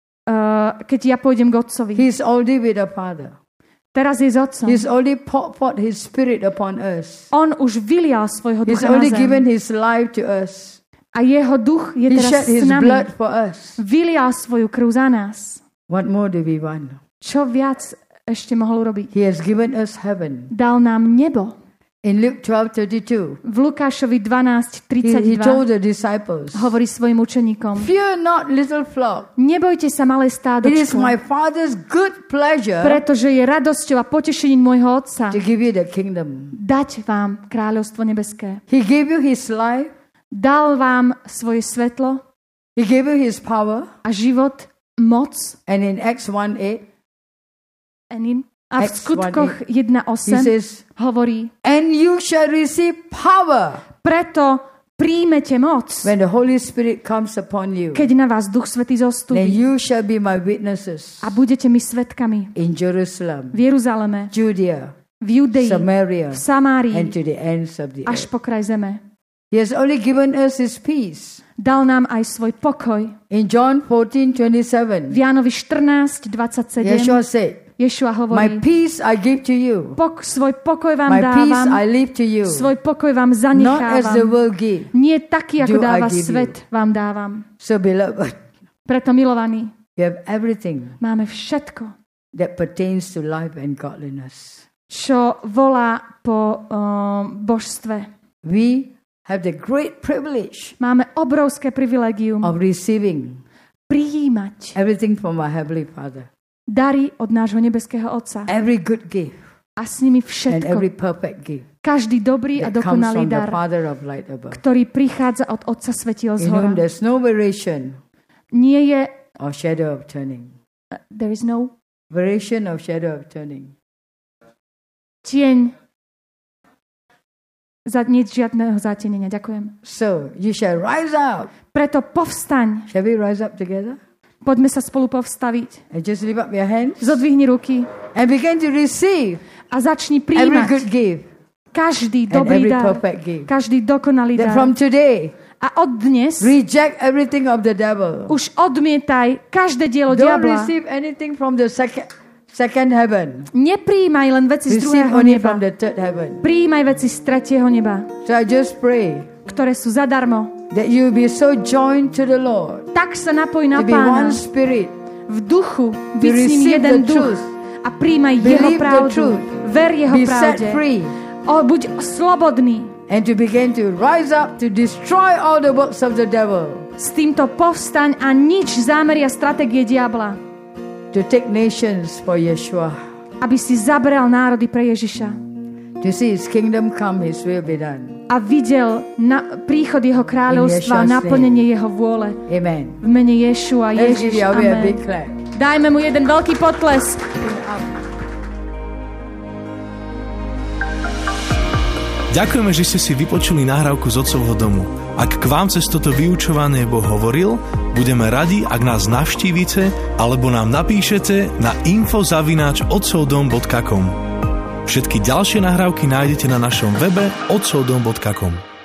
Speaker 3: uh, keď ja pôjdem k Otcovi.
Speaker 2: He's already with the Father.
Speaker 3: Teraz je s Otcom.
Speaker 2: He's already poured forth His Spirit upon us.
Speaker 3: On už vylial svojho
Speaker 2: He's
Speaker 3: ducha na
Speaker 2: already
Speaker 3: zem.
Speaker 2: given His life to us.
Speaker 3: A jeho duch je
Speaker 2: He
Speaker 3: teraz
Speaker 2: shed
Speaker 3: s
Speaker 2: His
Speaker 3: nami.
Speaker 2: blood for us.
Speaker 3: Vylial svoju krv za nás.
Speaker 2: What more do we want?
Speaker 3: Čo viac ešte mohol urobiť?
Speaker 2: He has given us heaven.
Speaker 3: Dal nám nebo.
Speaker 2: In Luke twelve thirty-two,
Speaker 3: V Lukášovi dvanásť
Speaker 2: he, he
Speaker 3: tridsaťdva
Speaker 2: told the disciples,
Speaker 3: hovorí svojim učeníkom:
Speaker 2: fear not, little flock.
Speaker 3: Nebojte sa, malé
Speaker 2: It is
Speaker 3: stádočko,
Speaker 2: my Father's good pleasure
Speaker 3: pretože je radosťou a potešením môjho Otca
Speaker 2: to give you the kingdom.
Speaker 3: dať vám kráľovstvo nebeské.
Speaker 2: He gave you his life.
Speaker 3: Dal vám svoje svetlo
Speaker 2: He gave you his power.
Speaker 3: a život, moc.
Speaker 2: And in Acts one eight,
Speaker 3: A v
Speaker 2: Acts
Speaker 3: skutkoch
Speaker 2: he
Speaker 3: jedna osem
Speaker 2: says,
Speaker 3: hovorí:
Speaker 2: and you shall receive power
Speaker 3: preto príjmete moc,
Speaker 2: when the Holy Spirit comes upon you.
Speaker 3: keď na vás Duch Svätý
Speaker 2: Then
Speaker 3: zostúpi,
Speaker 2: you shall be my witnesses
Speaker 3: a budete mi svedkami
Speaker 2: in Jerusalem,
Speaker 3: v Jeruzaleme,
Speaker 2: Judea,
Speaker 3: v Judei,
Speaker 2: Samaria,
Speaker 3: v Samárii,
Speaker 2: and to the ends of the
Speaker 3: až
Speaker 2: earth.
Speaker 3: po kraj zeme.
Speaker 2: He has only given us his peace.
Speaker 3: Dal nám aj svoj pokoj.
Speaker 2: In John fourteen twenty-seven,
Speaker 3: V Jánovi štrnásť dvadsaťsedem
Speaker 2: Yeshua said,
Speaker 3: Ješua
Speaker 2: my
Speaker 3: hovorí:
Speaker 2: peace I give to you.
Speaker 3: Pok, svoj pokoj vám
Speaker 2: My peace
Speaker 3: dávam,
Speaker 2: I leave to you.
Speaker 3: svoj pokoj vám
Speaker 2: Not as the
Speaker 3: zanechávam.
Speaker 2: world give.
Speaker 3: Nie taký, ako
Speaker 2: do I
Speaker 3: dáva
Speaker 2: give you.
Speaker 3: svet, vám dávam.
Speaker 2: So beloved,
Speaker 3: Preto, milovaní,
Speaker 2: we have everything
Speaker 3: máme všetko,
Speaker 2: that pertains to life and godliness.
Speaker 3: čo volá po uh, božstve.
Speaker 2: We have the great privilege
Speaker 3: Máme obrovské privilegium
Speaker 2: of receiving
Speaker 3: prijímať
Speaker 2: everything from our Heavenly Father.
Speaker 3: dary od nášho nebeského Otca.
Speaker 2: Every good gift
Speaker 3: A s nimi
Speaker 2: and every
Speaker 3: všetko.
Speaker 2: perfect gift
Speaker 3: Každý dobrý a
Speaker 2: that comes
Speaker 3: dokonalý
Speaker 2: from the
Speaker 3: dar,
Speaker 2: Father of light above.
Speaker 3: ktorý prichádza od Otca svetiel z
Speaker 2: In whom
Speaker 3: hora.
Speaker 2: there's no variation
Speaker 3: Nie je...
Speaker 2: or shadow of turning.
Speaker 3: uh, There is no
Speaker 2: Variation of shadow of turning.
Speaker 3: tieň. Za nič žiadneho zátenenia. Ďakujem.
Speaker 2: So you shall rise up.
Speaker 3: Preto povstaň.
Speaker 2: Shall we rise up together?
Speaker 3: Poďme sa spolu povstaviť.
Speaker 2: And just lift up your hands
Speaker 3: Zodvihni ruky
Speaker 2: and begin to receive
Speaker 3: a začni
Speaker 2: every good
Speaker 3: prijímať
Speaker 2: gift
Speaker 3: každý
Speaker 2: and
Speaker 3: dobrý
Speaker 2: every
Speaker 3: dar,
Speaker 2: perfect gift.
Speaker 3: každý dokonalý
Speaker 2: That
Speaker 3: dar.
Speaker 2: from today,
Speaker 3: A od dnes
Speaker 2: reject everything of the devil.
Speaker 3: už odmietaj každé dielo
Speaker 2: Don't
Speaker 3: diabla.
Speaker 2: receive anything from the second, second heaven.
Speaker 3: Nepríjmaj len veci z
Speaker 2: Receive
Speaker 3: druhého
Speaker 2: only
Speaker 3: neba.
Speaker 2: from the third heaven.
Speaker 3: Príjmaj veci z tretieho neba,
Speaker 2: So I just pray
Speaker 3: ktoré sú zadarmo.
Speaker 2: that you will be so joined to the Lord,
Speaker 3: Tak sa napoj na
Speaker 2: to be
Speaker 3: Pána.
Speaker 2: one spirit,
Speaker 3: V duchu byť s ním
Speaker 2: receive
Speaker 3: jeden
Speaker 2: the
Speaker 3: duch
Speaker 2: truth.
Speaker 3: a príjmaj
Speaker 2: Believe
Speaker 3: jeho
Speaker 2: the
Speaker 3: pravdu.
Speaker 2: truth.
Speaker 3: Ver jeho
Speaker 2: be set
Speaker 3: pravde.
Speaker 2: free,
Speaker 3: O, buď slobodný.
Speaker 2: and to begin to rise up to destroy all the works of the devil,
Speaker 3: S týmto povstaň a nič zámery a stratégie diabla,
Speaker 2: to take nations for Yeshua,
Speaker 3: aby si zabral národy pre Ježiša
Speaker 2: to see his kingdom come, his will be done.
Speaker 3: a videl na, príchod jeho kráľovstva a
Speaker 2: In Yeshua's
Speaker 3: naplnenie jeho vôle.
Speaker 2: Amen.
Speaker 3: V mene Ješua,
Speaker 2: Let's give
Speaker 3: Ježiš,
Speaker 2: Yahweh a big
Speaker 3: amen.
Speaker 2: clap.
Speaker 3: Dajme mu jeden veľký potlesk.
Speaker 1: Ďakujeme, že ste si vypočuli nahrávku z Otcovho domu. Ak k vám cez toto vyučovanie Boh hovoril, budeme radi, ak nás navštívite alebo nám napíšete na info zavináč otcovdom bodka com. Všetky ďalšie nahrávky nájdete na našom webe otcovdom bodka com.